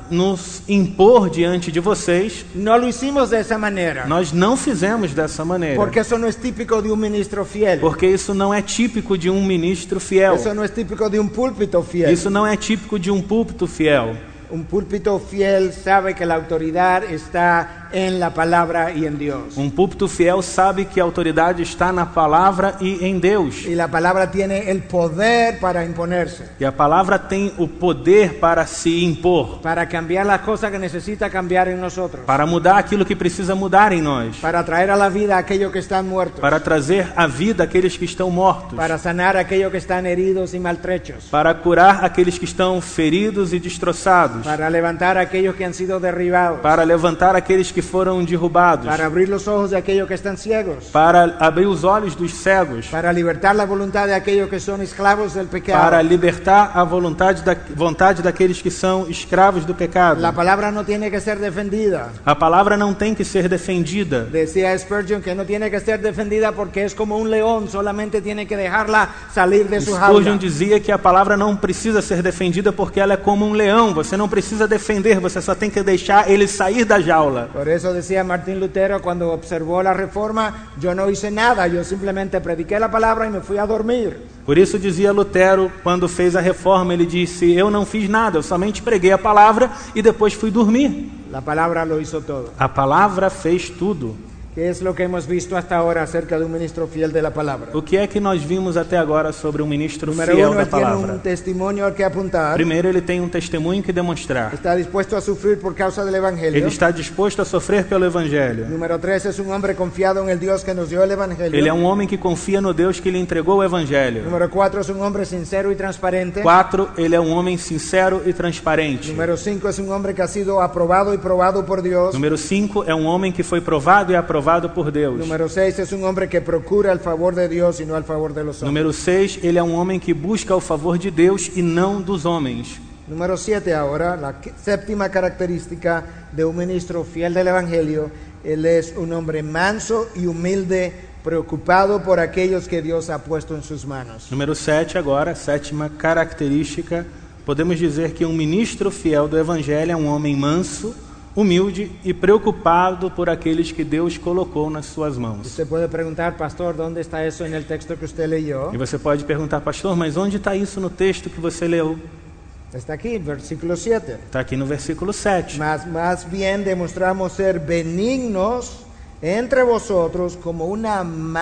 nos impor diante de vocês. No lo hicimos de esa manera. Nós não fizemos dessa maneira. Porque eso no es típico de un ministro fiel. Porque isso não é típico de um ministro fiel. Eso no es típico de un púlpito fiel. Isso não é típico de um púlpito fiel. Un púlpito fiel sabe que la autoridad está en la palabra y en Dios. Um púlpito fiel sabe que a autoridade está na palavra e em Deus. Y la palabra tiene el poder para imponerse. E a palavra tem o poder para se impor. Para cambiar las cosas que necesita cambiar en nosotros. Para mudar aquilo que precisa mudar em nós. Para traer a la vida a aquellos que están muertos. Para trazer à vida aqueles que estão mortos. Para sanar a aquellos que están heridos y maltrechos. Para curar aqueles que estão feridos e destroçados. Para levantar a aquellos que han sido derribados. Para levantar aqueles que foram derrubados. Para abrir los ojos de aquellos que están ciegos. Para abrir os olhos dos cegos. Para libertar la voluntad de aquellos que son esclavos del pecado. Para libertar a vontade, da, vontade daqueles que são escravos do pecado. La palabra no tiene que ser defendida. A palavra não tem que ser defendida. Decía Spurgeon que no tiene que ser defendida porque es como un león, solamente tiene que dejarla salir de su jaula. Spurgeon dizia que a palavra não precisa ser defendida porque ela é como um leão. Você não precisa defender, você só tem que deixar ele sair da jaula. Por eso decía Martín Lutero cuando observó la reforma, yo no hice nada, yo simplemente prediqué la palabra y me fui a dormir. Por isso dizia Lutero, quando fez a reforma, ele disse, eu não fiz nada, eu somente preguei a palavra e depois fui dormir. La palabra lo hizo todo. A palavra fez tudo. ¿Qué es lo que hemos visto hasta ahora acerca de un ministro fiel de la palabra? O que é que nós vimos até agora sobre um ministro Número fiel uno, da él tiene palavra? un testimonio al que apuntar. Primeiro, ele tem um testemunho que demonstrar. Está dispuesto a sufrir por causa del Ele evangelio. está disposto a sofrer pelo evangelho. Número tres, es un hombre confiado en el Dios que nos dio el evangelio. Ele é um homem que confia no Deus que lhe entregou o evangelho. Número cuatro, es un hombre sincero y transparente. Quatro, ele é um homem sincero e transparente. Número cinco, es un hombre que ha sido aprobado y probado por Dios. Número cinco, é um homem que foi provado e aprovado por Deus. Número seis, es un hombre que procura el favor de Dios y no el favor de los hombres. Número seis, ele é um homem que busca o favor de Deus e não dos homens. Número siete ahora, la qu- séptima característica de un ministro fiel del evangelio, él es un hombre manso y humilde, preocupado por aquellos que Dios ha puesto en sus manos. Número sete agora, sétima característica, podemos dizer que um ministro fiel do evangelho é um homem manso, humilde e preocupado por aqueles que Deus colocou nas suas mãos. Usted puede preguntar, pastor, ¿dónde está eso en el texto que usted leyó? E você pode perguntar, pastor, mas onde está isso no texto que você leu? Está aquí, versículo siete. Está aqui no versículo sete. Más, más bien demostramos ser benignos entre vosotros como una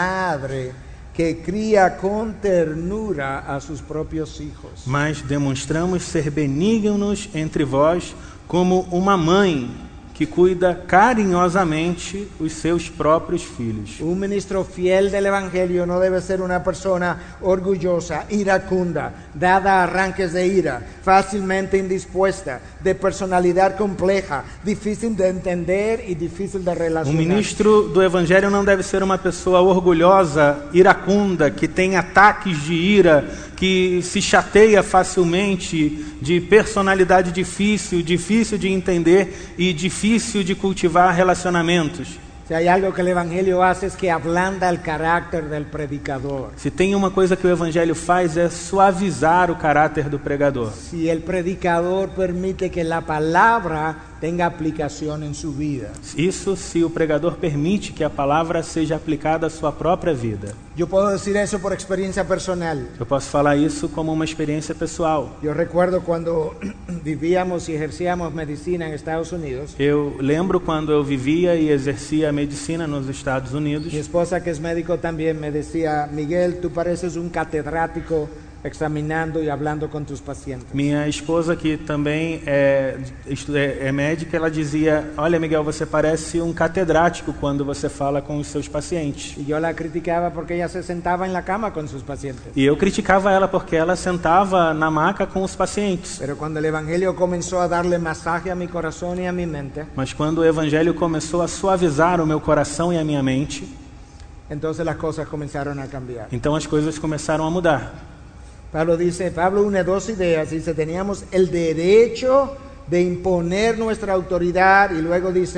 madre que cría con ternura a sus propios hijos. Mas demonstramos ser benignos entre vós como uma mãe que cuida carinhosamente os seus próprios filhos. Un ministro fiel del evangelio no debe ser una persona orgullosa, iracunda, dada a arranques de ira, fácilmente indispuesta, de personalidad compleja, difícil de entender y difícil de Um relacionar. ministro do evangelho não deve ser uma pessoa orgulhosa, iracunda, que tem ataques de ira, que se chateia facilmente, de personalidade difícil, difícil de entender e difícil de cultivar relacionamentos. Si hay algo que el evangelio hace es que ablanda el carácter del predicador. Se tem uma coisa que o evangelho faz é suavizar o caráter do pregador. Si el predicador permite que la palabra tenga aplicación en su vida. Isso se o pregador permite que a palavra seja aplicada à sua própria vida. Yo puedo decir eso por experiencia personal. Eu posso falar isso como uma experiência pessoal. Yo recuerdo cuando vivíamos y ejercíamos medicina en Estados Unidos. Eu lembro quando eu vivia e exercia a medicina nos Estados Unidos. Mi esposa, que es médico también, me decía, Miguel, tú pareces un catedrático examinando y hablando con tus pacientes. Minha esposa, que também é, estu- é, é médica, ela dizia, olha Miguel, você parece um catedrático quando você fala com os seus pacientes. Y yo la criticaba porque ella se sentaba en la cama con sus pacientes. E eu criticava ela porque ela sentava na maca com os pacientes. Pero cuando el evangelio comenzó a darle masaje a mi corazón y a mi mente, Mas quando o evangelho começou a suavizar o meu coração e a minha mente, entonces las cosas comenzaron a cambiar. então as coisas começaram a mudar. Pablo dice, Pablo une dos ideas, dice, teníamos el derecho de imponer nuestra autoridad y luego dice,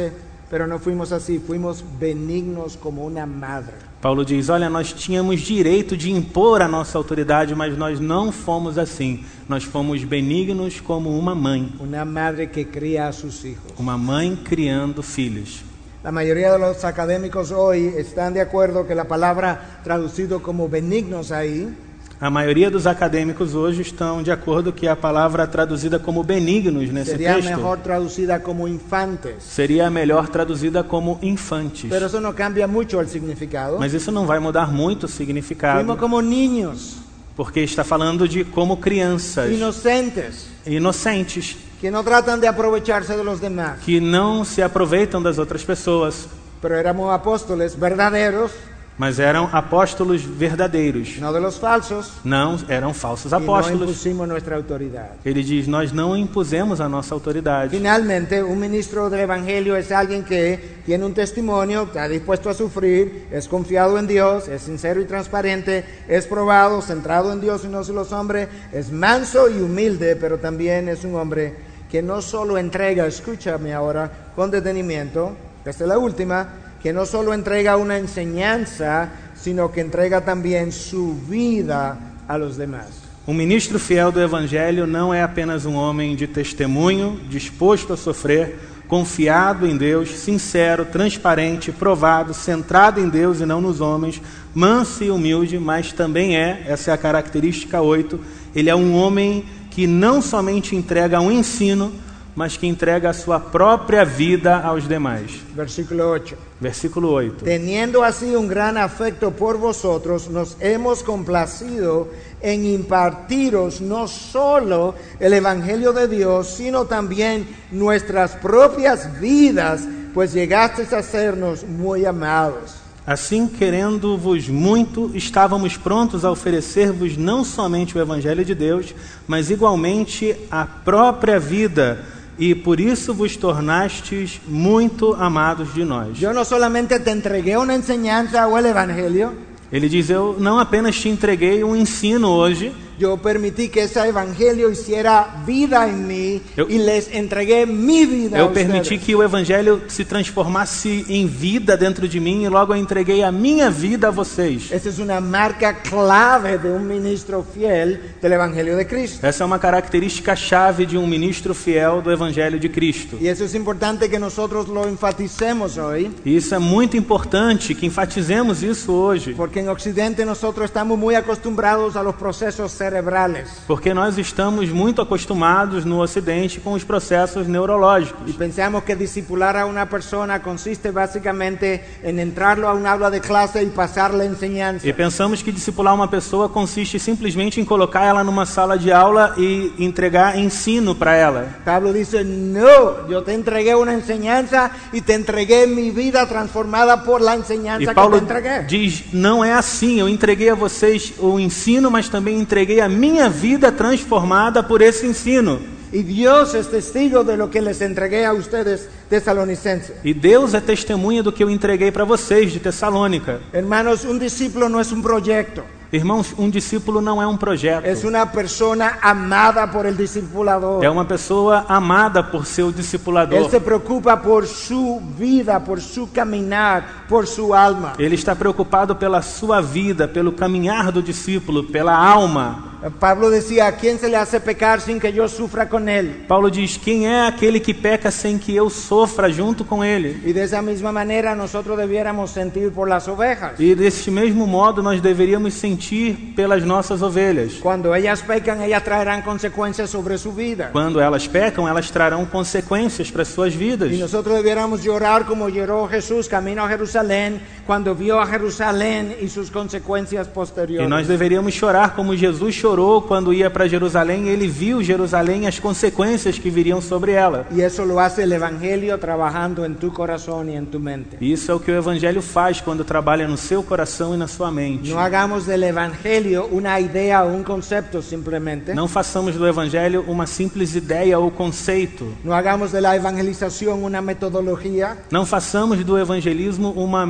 pero no fuimos así, fuimos benignos como una madre. Paulo diz, olha, nós tínhamos direito de impor a nossa autoridade, mas nós não fomos assim. Nós fomos benignos como uma mãe. Una madre que cría a sus hijos. Uma mãe criando filhos. La mayoría de los académicos hoy están de acuerdo que la palabra traducido como benignos ahí A maioria dos acadêmicos hoje estão de acordo que a palavra traduzida como benignos nesse sería texto mejor traducida como infantes. seria melhor traduzida como infantes. Pero eso no cambia mucho el significado. Mas isso não vai mudar muito o Fuimos significado, como niños, porque está falando de como crianças inocentes, inocentes, que no tratan de aprovecharse de los demás. que não se aproveitam das outras pessoas, Pero éramos apóstoles verdaderos, mas eram apóstolos verdadeiros. no de los falsos, Não eram falsos y no apóstolos. impusimos nuestra autoridad. Ele diz, nós não impusemos a nossa autoridade. Finalmente, un ministro del Evangelio es alguien que tiene un testimonio, está dispuesto a sufrir, es confiado en Dios, es sincero y transparente, es probado, centrado en Dios y no en los hombres, es manso y humilde, pero también es un hombre que no solo entrega, escúchame ahora con detenimiento, esta es la última, que no solo entrega una enseñanza, sino que entrega también su vida a los demás. Um ministro fiel do Evangelho não é apenas um homem de testemunho, disposto a sofrer, confiado em Deus, sincero, transparente, provado, centrado em Deus e não nos homens, manso e humilde, mas também é, essa é a característica oito, ele é um homem que não somente entrega um ensino, mas que entrega a sua própria vida aos demais. Versículo ocho. Versículo oito. Teniendo así un gran afecto por vosotros, nos hemos complacido en impartiros no solo el Evangelio de Dios, sino también nuestras propias vidas, pues llegasteis a sernos muy amados. Assim, querendo-vos muito, estávamos prontos a oferecer-vos não somente o Evangelho de Deus, mas igualmente a própria vida, e por isso vos tornastes muito amados de nós. Yo no solamente te entregué una enseñanza o el Evangelio, Ele diz, eu não apenas te entreguei um ensino hoje, yo permití que ese Evangelio hiciera vida en mí Eu- y les entregué mi vida a eu permiti ustedes. que o Evangelho se transformasse em vida dentro de mim, e logo eu entreguei a minha vida a vocês. Esa es una marca clave de un ministro fiel del Evangelio de Cristo. Essa é uma característica chave de um ministro fiel do Evangelho de Cristo. Y eso es importante que nosotros lo enfaticemos hoy, E isso é muito importante que enfatizemos isso hoje, porque en Occidente nosotros estamos muy acostumbrados a los procesos cerebrales porque nós estamos muito acostumados no Ocidente com os processos neurológicos. y pensamos que discipular a una persona consiste básicamente en entrarlo a un aula de clase y pasarle enseñanza. E pensamos que discipular uma pessoa consiste simplesmente em colocar ela numa sala de aula e entregar ensino para ela. Pablo dice, no, yo te entregué una enseñanza y te entregué mi vida transformada por la enseñanza E que Paulo te entregué. diz, não é assim, eu entreguei a vocês o ensino, mas também entreguei a minha vida transformada por esse ensino. Y Dios es testigo de lo que les entregué a ustedes tesalonicenses. E Deus é testemunha do que eu entreguei para vocês de Tessalônica. Hermanos, un discípulo no es un proyecto, Irmãos, um discípulo não é um projeto. es una persona amada por el discipulador. É uma pessoa amada por seu Él discipulador. se preocupa por su vida, por su caminar, por su alma. Ele está preocupado pela sua vida, pelo caminhar do discípulo, pela alma. Pablo decía, ¿a quién se le hace pecar sin que yo sufra con él? Paulo diz, quem é aquele que peca sem que eu sofra junto com ele? Y de esa misma manera nosotros debiéramos sentir por las ovejas. E deste mesmo modo nós deveríamos sentir pelas nossas ovelhas. Cuando ellas pecan, ellas traerán consecuencias sobre su vida. Quando elas pecam, elas trarão consequências para suas vidas. Y nosotros debiéramos llorar como lloró Jesús camino a Jerusalén, cuando vio a Jerusalén y sus consecuencias E posteriores. nós deveríamos chorar como Jesus chorou quando ia para Jerusalém, e ele viu Jerusalém e as consequências que viriam sobre ela. Y eso lo hace el Evangelio trabajando en tu corazón y en tu mente. E isso é o que o Evangelho faz quando trabalha no seu coração e na sua mente. No hagamos del Evangelio una idea o un concepto simplemente. Não façamos do Evangelho uma simples ideia ou conceito. No hagamos de la evangelización una metodología. Não façamos do evangelismo uma metodologia.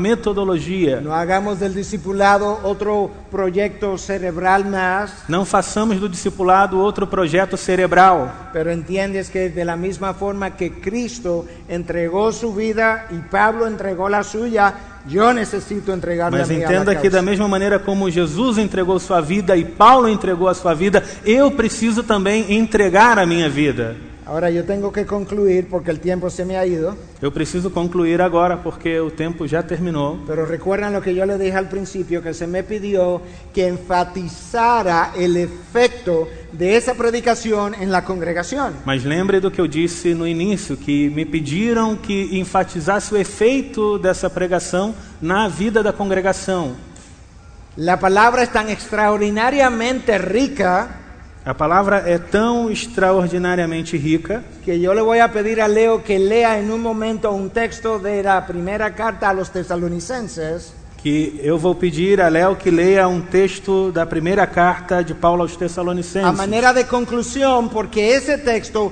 metodologia. No hagamos del discipulado otro proyecto cerebral más. Não façamos do discipulado outro projeto cerebral. Pero entiendes que de la misma forma que Cristo entregó su vida y Pablo entregó la suya, yo necesito entregarme Mas a mí a la entenda que causa. da mesma maneira como Jesus entregou sua vida e Paulo entregou a sua vida, eu preciso também entregar a minha vida. Ahora yo tengo que concluir porque el tiempo se me ha ido. Eu preciso concluir agora porque o tempo já terminou. Pero recuerdan lo que yo le dije al principio, que se me pidió que enfatizara el efecto de esa predicación en la congregación. Mas lembre do que eu disse no início, que me pediram que enfatizasse o efeito dessa pregação na vida da congregação. La palabra es tan extraordinariamente rica A palavra é tão extraordinariamente rica que yo le voy a pedir a Leo que lea en un momento un texto de la primera carta a los tesalonicenses. que eu vou pedir a Léo que leia um texto da primeira carta de Paulo aos Tessalonicenses. A manera de conclusión, porque ese texto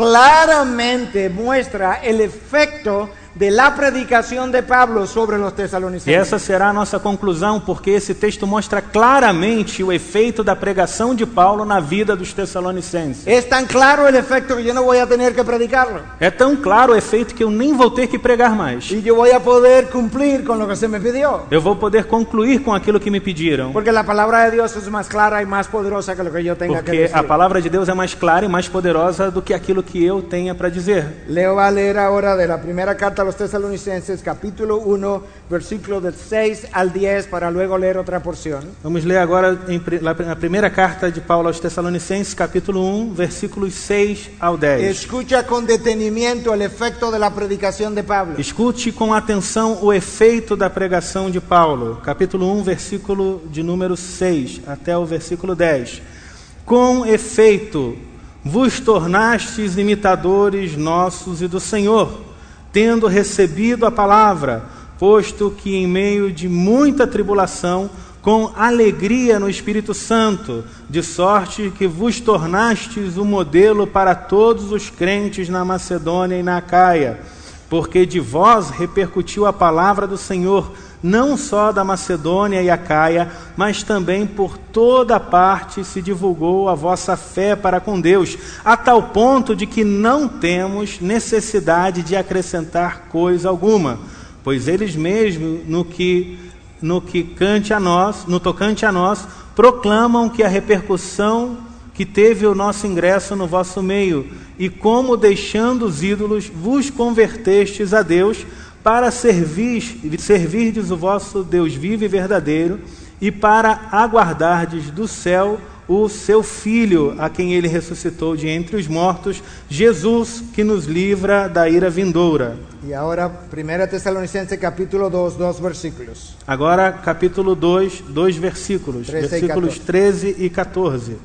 claramente muestra el efecto de la predicación de Pablo sobre los E tesalonicenses. essa será a nossa conclusão, porque esse texto mostra claramente o efeito da pregação de Paulo na vida dos Tessalonicenses. Es tan claro el efecto que yo no voy a tener que predicarlo. É tão claro o efeito que eu nem vou ter que pregar mais. Y yo voy a poder cumplir con lo que se me pidió. Eu vou poder concluir com aquilo que me pediram. Porque la palabra de Dios es más clara y más poderosa que lo que yo tenga que Porque decir. a palavra de Deus é mais clara e mais poderosa do que aquilo que eu tenha para dizer. Leo va a leer ahora de la primera carta a los tesalonicenses, capítulo uno, versículo del seis al diez, para luego leer otra porción. Vamos ler agora em, pri- la- a primeira carta de Paulo aos Tessalonicenses, capítulo um, versículos seis ao dez. Escucha con detenimiento el efecto de la predicación de Pablo. Escute com atenção o efeito da pregação de Paulo, capítulo um, versículo de número seis até o versículo dez. Com efeito, vos tornastes imitadores nossos e do Senhor, tendo recebido a palavra, posto que em meio de muita tribulação, com alegria no Espírito Santo, de sorte que vos tornastes um modelo para todos os crentes na Macedônia e na Acaia, porque de vós repercutiu a palavra do Senhor, não só da Macedônia e Acaia, mas também por toda parte se divulgou a vossa fé para com Deus, a tal ponto de que não temos necessidade de acrescentar coisa alguma, pois eles mesmos, no que, no que cante a nós, no tocante a nós, proclamam que a repercussão que teve o nosso ingresso no vosso meio, e como deixando os ídolos, vos convertestes a Deus, para servir, servirdes o vosso Deus vivo e verdadeiro, e para aguardardes do céu o seu Filho, a quem ele ressuscitou de entre os mortos, Jesus, que nos livra da ira vindoura. Y ahora, primera Tesalonicenses, capítulo dos, dos versículos. Agora, capítulo dois, dois versículos, treze e versículos treze e quatorze.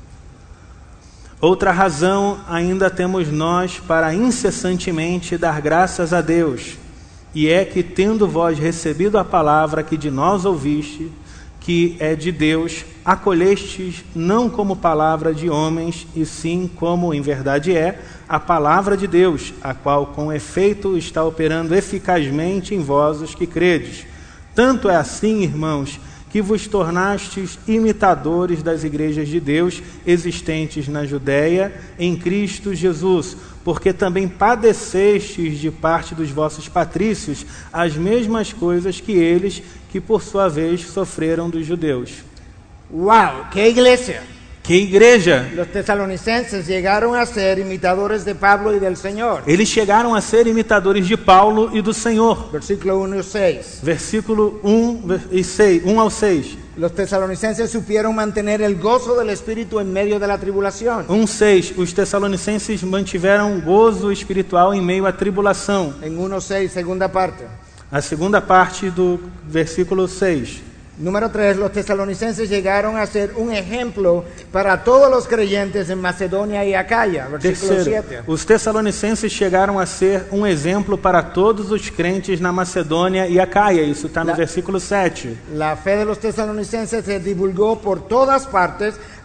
Outra razão ainda temos nós para incessantemente dar graças a Deus, e é que, tendo vós recebido a palavra que de nós ouviste, que é de Deus, acolhestes não como palavra de homens, e sim como em verdade é a palavra de Deus, a qual com efeito está operando eficazmente em vós os que credes. Tanto é assim, irmãos, que vos tornastes imitadores das igrejas de Deus existentes na Judéia, em Cristo Jesus, porque também padecestes de parte dos vossos patrícios as mesmas coisas que eles, que por sua vez sofreram dos judeus. ¡Wow! ¡Qué iglesia! Que igreja! Los tesalonicenses llegaron a ser imitadores de Pablo y del Señor. Eles chegaram a ser imitadores de Paulo e do Senhor. Versículo uno y seis. Versículo um e seis, um ao seis. Los tesalonicenses supieron mantener el gozo del Espíritu en medio de la tribulación. um, seis. Os Tessalonicenses mantiveram gozo espiritual em meio à tribulação. En uno seis, segunda parte. A segunda parte do versículo seis. Número tres, los tesalonicenses llegaron a ser un ejemplo para todos los creyentes en Macedonia y Acaya. Versículo Terceiro, siete. os Tessalonicenses chegaram a ser um exemplo para todos os crentes na Macedônia e Acaia. Isso está no La- versículo sete. La fe de los tesalonicenses se divulgó por todas partes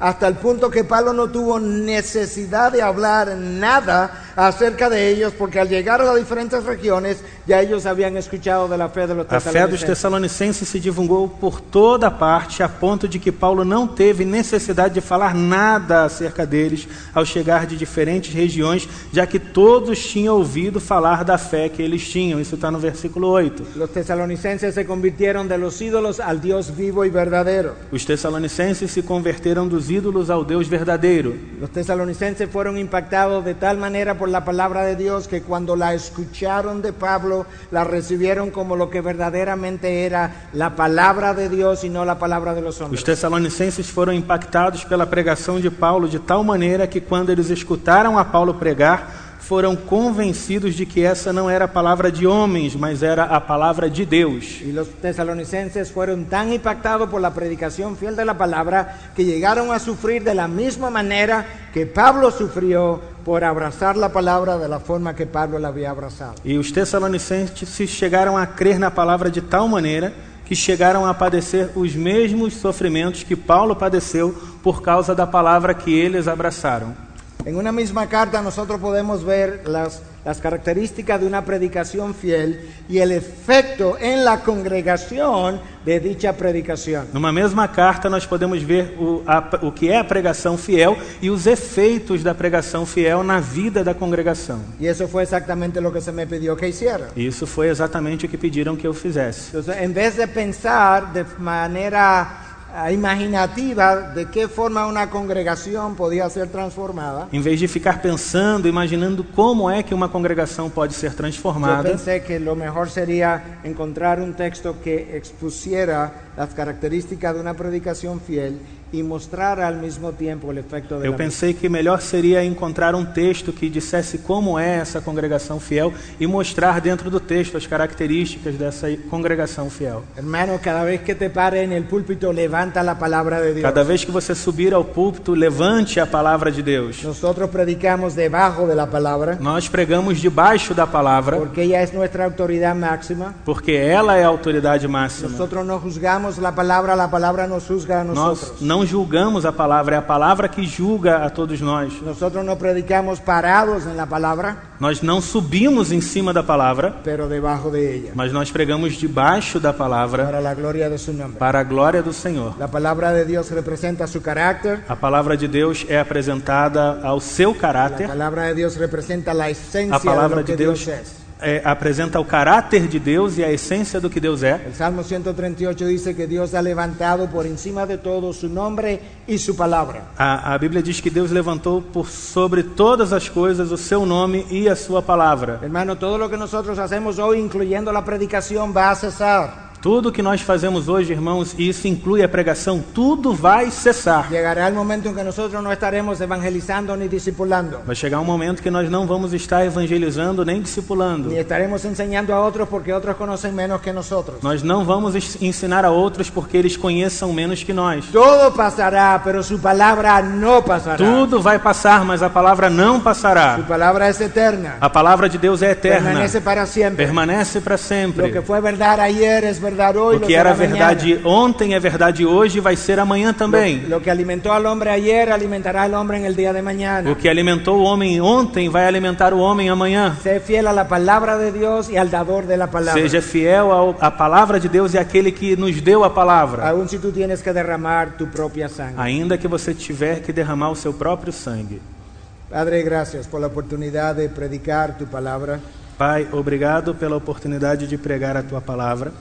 hasta el punto que Pablo no tuvo necesidad de hablar nada acerca de ellos, porque al llegar a las diferentes regiones ya ellos habían escuchado de la fe de los A fé dos tesalonicenses. Tessalonicenses se divulgou por toda parte, a ponto de que Paulo não teve necessidade de falar nada acerca deles ao chegar de diferentes regiões, já que todos tinham ouvido falar da fé que eles tinham. Isso está no versículo oito. Los tesalonicenses se convirtieron de los ídolos al Dios vivo y verdadero. Os Tessalonicenses se converteram dos ídolos ao Deus verdadeiro. Los tesalonicenses fueron impactados de tal manera por la palabra de Dios que cuando la escucharon de Pablo, la recibieron como lo que verdaderamente era la palabra de Dios y no la palabra de los Os hombres. Tessalonicenses foram impactados pela pregação de Paulo de tal maneira que quando eles escutaram a Paulo pregar, foram convencidos de que essa não era a palavra de homens, mas era a palavra de Deus. Y los tesalonicenses fueron tan impactados por la predicación fiel de la palabra que llegaron a sufrir de la misma manera que Pablo sufrió por abrazar la palabra de la forma que Pablo la había abrazado. E os Tessalonicenses chegaram a crer na palavra de tal maneira que chegaram a padecer os mesmos sofrimentos que Paulo padeceu por causa da palavra que eles abraçaram. En una misma carta nosotros podemos ver las, las características de una predicación fiel y el efecto en la congregación de dicha predicación. Numa mesma carta nós podemos ver o, a, o que é a pregação fiel e os efeitos da pregação fiel na vida da congregação. Y eso fue exactamente lo que se me pidió que hiciera. Isso foi exatamente o que pediram que eu fizesse. Entonces, en vez de pensar de manera ah, imaginativa de qué forma una congregación podía ser transformada, Em vez de ficar pensando, imaginando como é que uma congregação pode ser yo transformada, pensé que lo mejor sería encontrar un texto que expusiera las características de una predicación fiel y mostrar al mismo tiempo el efecto de eu la pensei que melhor seria encontrar um texto que dissesse como é essa congregação fiel e mostrar dentro do texto as características dessa congregação fiel. Hermano, cada vez que te pare en el púlpito, levanta la palabra de Dios. Cada vez que você subir ao púlpito, levante a palavra de Deus. Nosotros predicamos debajo de la palabra, Nós pregamos debaixo da palavra, porque ella es nuestra autoridad máxima. porque ela é a autoridade máxima. Nosotros no juzgamos la palabra, la palabra nos juzga a Nós nosotros. não julgamos a palavra, é a palavra que julga a todos nós. Nosotros no predicamos parados en la palabra, Nós não subimos em cima da palavra, pero debajo de ella, mas nós pregamos debaixo da palavra para la gloria de su nombre. para a glória do Senhor. La palabra de Dios representa su carácter, A palavra de Deus é apresentada ao seu la caráter, palabra de Dios representa la esencia a palavra de lo de que Deus Dios es. é, apresenta o caráter de Deus e a essência do que Deus é. El Salmo ciento treinta y ocho dice que Dios ha levantado por encima de todo su nombre y su palabra. A, a Bíblia diz que Deus levantou por sobre todas as coisas o seu nome e a sua palavra. Hermano, todo lo que nosotros hacemos hoy, incluyendo la predicación, va a cesar. Tudo que nós fazemos hoje, irmãos, e isso inclui a pregação, tudo vai cessar. Llegará el momento en que nosotros no estaremos evangelizando ni discipulando, Vai chegar um momento que nós não vamos estar evangelizando nem discipulando. ni estaremos enseñando a otros porque otros conocen menos que nosotros. Nós não vamos es- ensinar a outros porque eles conheçam menos que nós. Todo pasará, pero su palabra no pasará. Tudo vai passar, mas a palavra não Su passará. palabra es eterna, A palavra de Deus é eterna. permanece para siempre. Permanece para Lo que sempre. fue verdad ayer es verdad hoy. O lo que será era mañana. verdade ontem é verdade hoje e vai ser amanhã também. Lo, lo que alimentó al hombre ayer alimentará al hombre en el día de mañana. O que alimentou o homem ontem vai alimentar o homem amanhã. Sé fiel a la palabra de Dios y al dador de la palabra. Seja fiel ao- à palavra de Deus e àquele que nos deu a palavra. Aún si tú tienes que derramar tu propia sangre. Ainda que você tiver que derramar o seu próprio sangue. Padre, gracias por la oportunidad de predicar tu palabra. Pai, obrigado pela oportunidade de pregar a tua palavra.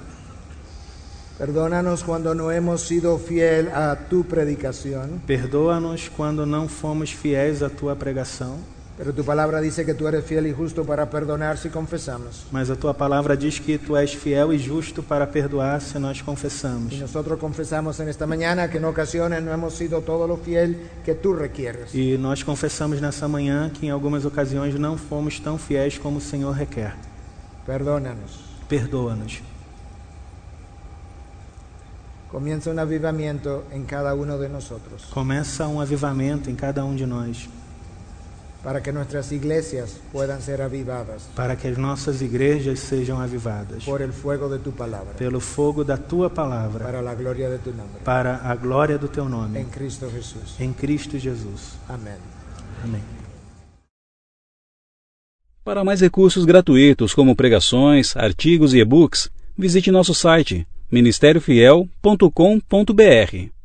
Perdónanos cuando no hemos sido fiel a tu predicación, Perdoa-nos quando não fomos fiéis à tua pregação, pero tu palabra dice que tú eres fiel y justo para perdonar si confesamos. mas a tua palavra diz que tu és fiel e justo para perdoar se nós confessamos. Y nosotros confesamos en esta mañana que en ocasiones no hemos sido todo lo fiel que tú requieres. E nós confessamos nessa manhã que em algumas ocasiões não fomos tão fiéis como o Senhor requer. Perdónanos. Perdoa-nos. Comienza un avivamiento en cada uno de nosotros. Começa um avivamento em cada um de nós. para que nuestras iglesias puedan ser avivadas para que as nossas igrejas sejam avivadas por el fuego de tu palabra, pelo fogo da tua palavra, para la gloria de tu nombre. para a glória do teu nome, En Cristo Jesús. em Cristo Jesus. Amén. Amém. Para mais recursos gratuitos como pregações, artigos e e-books, visite nosso site ministério fiel ponto com ponto br.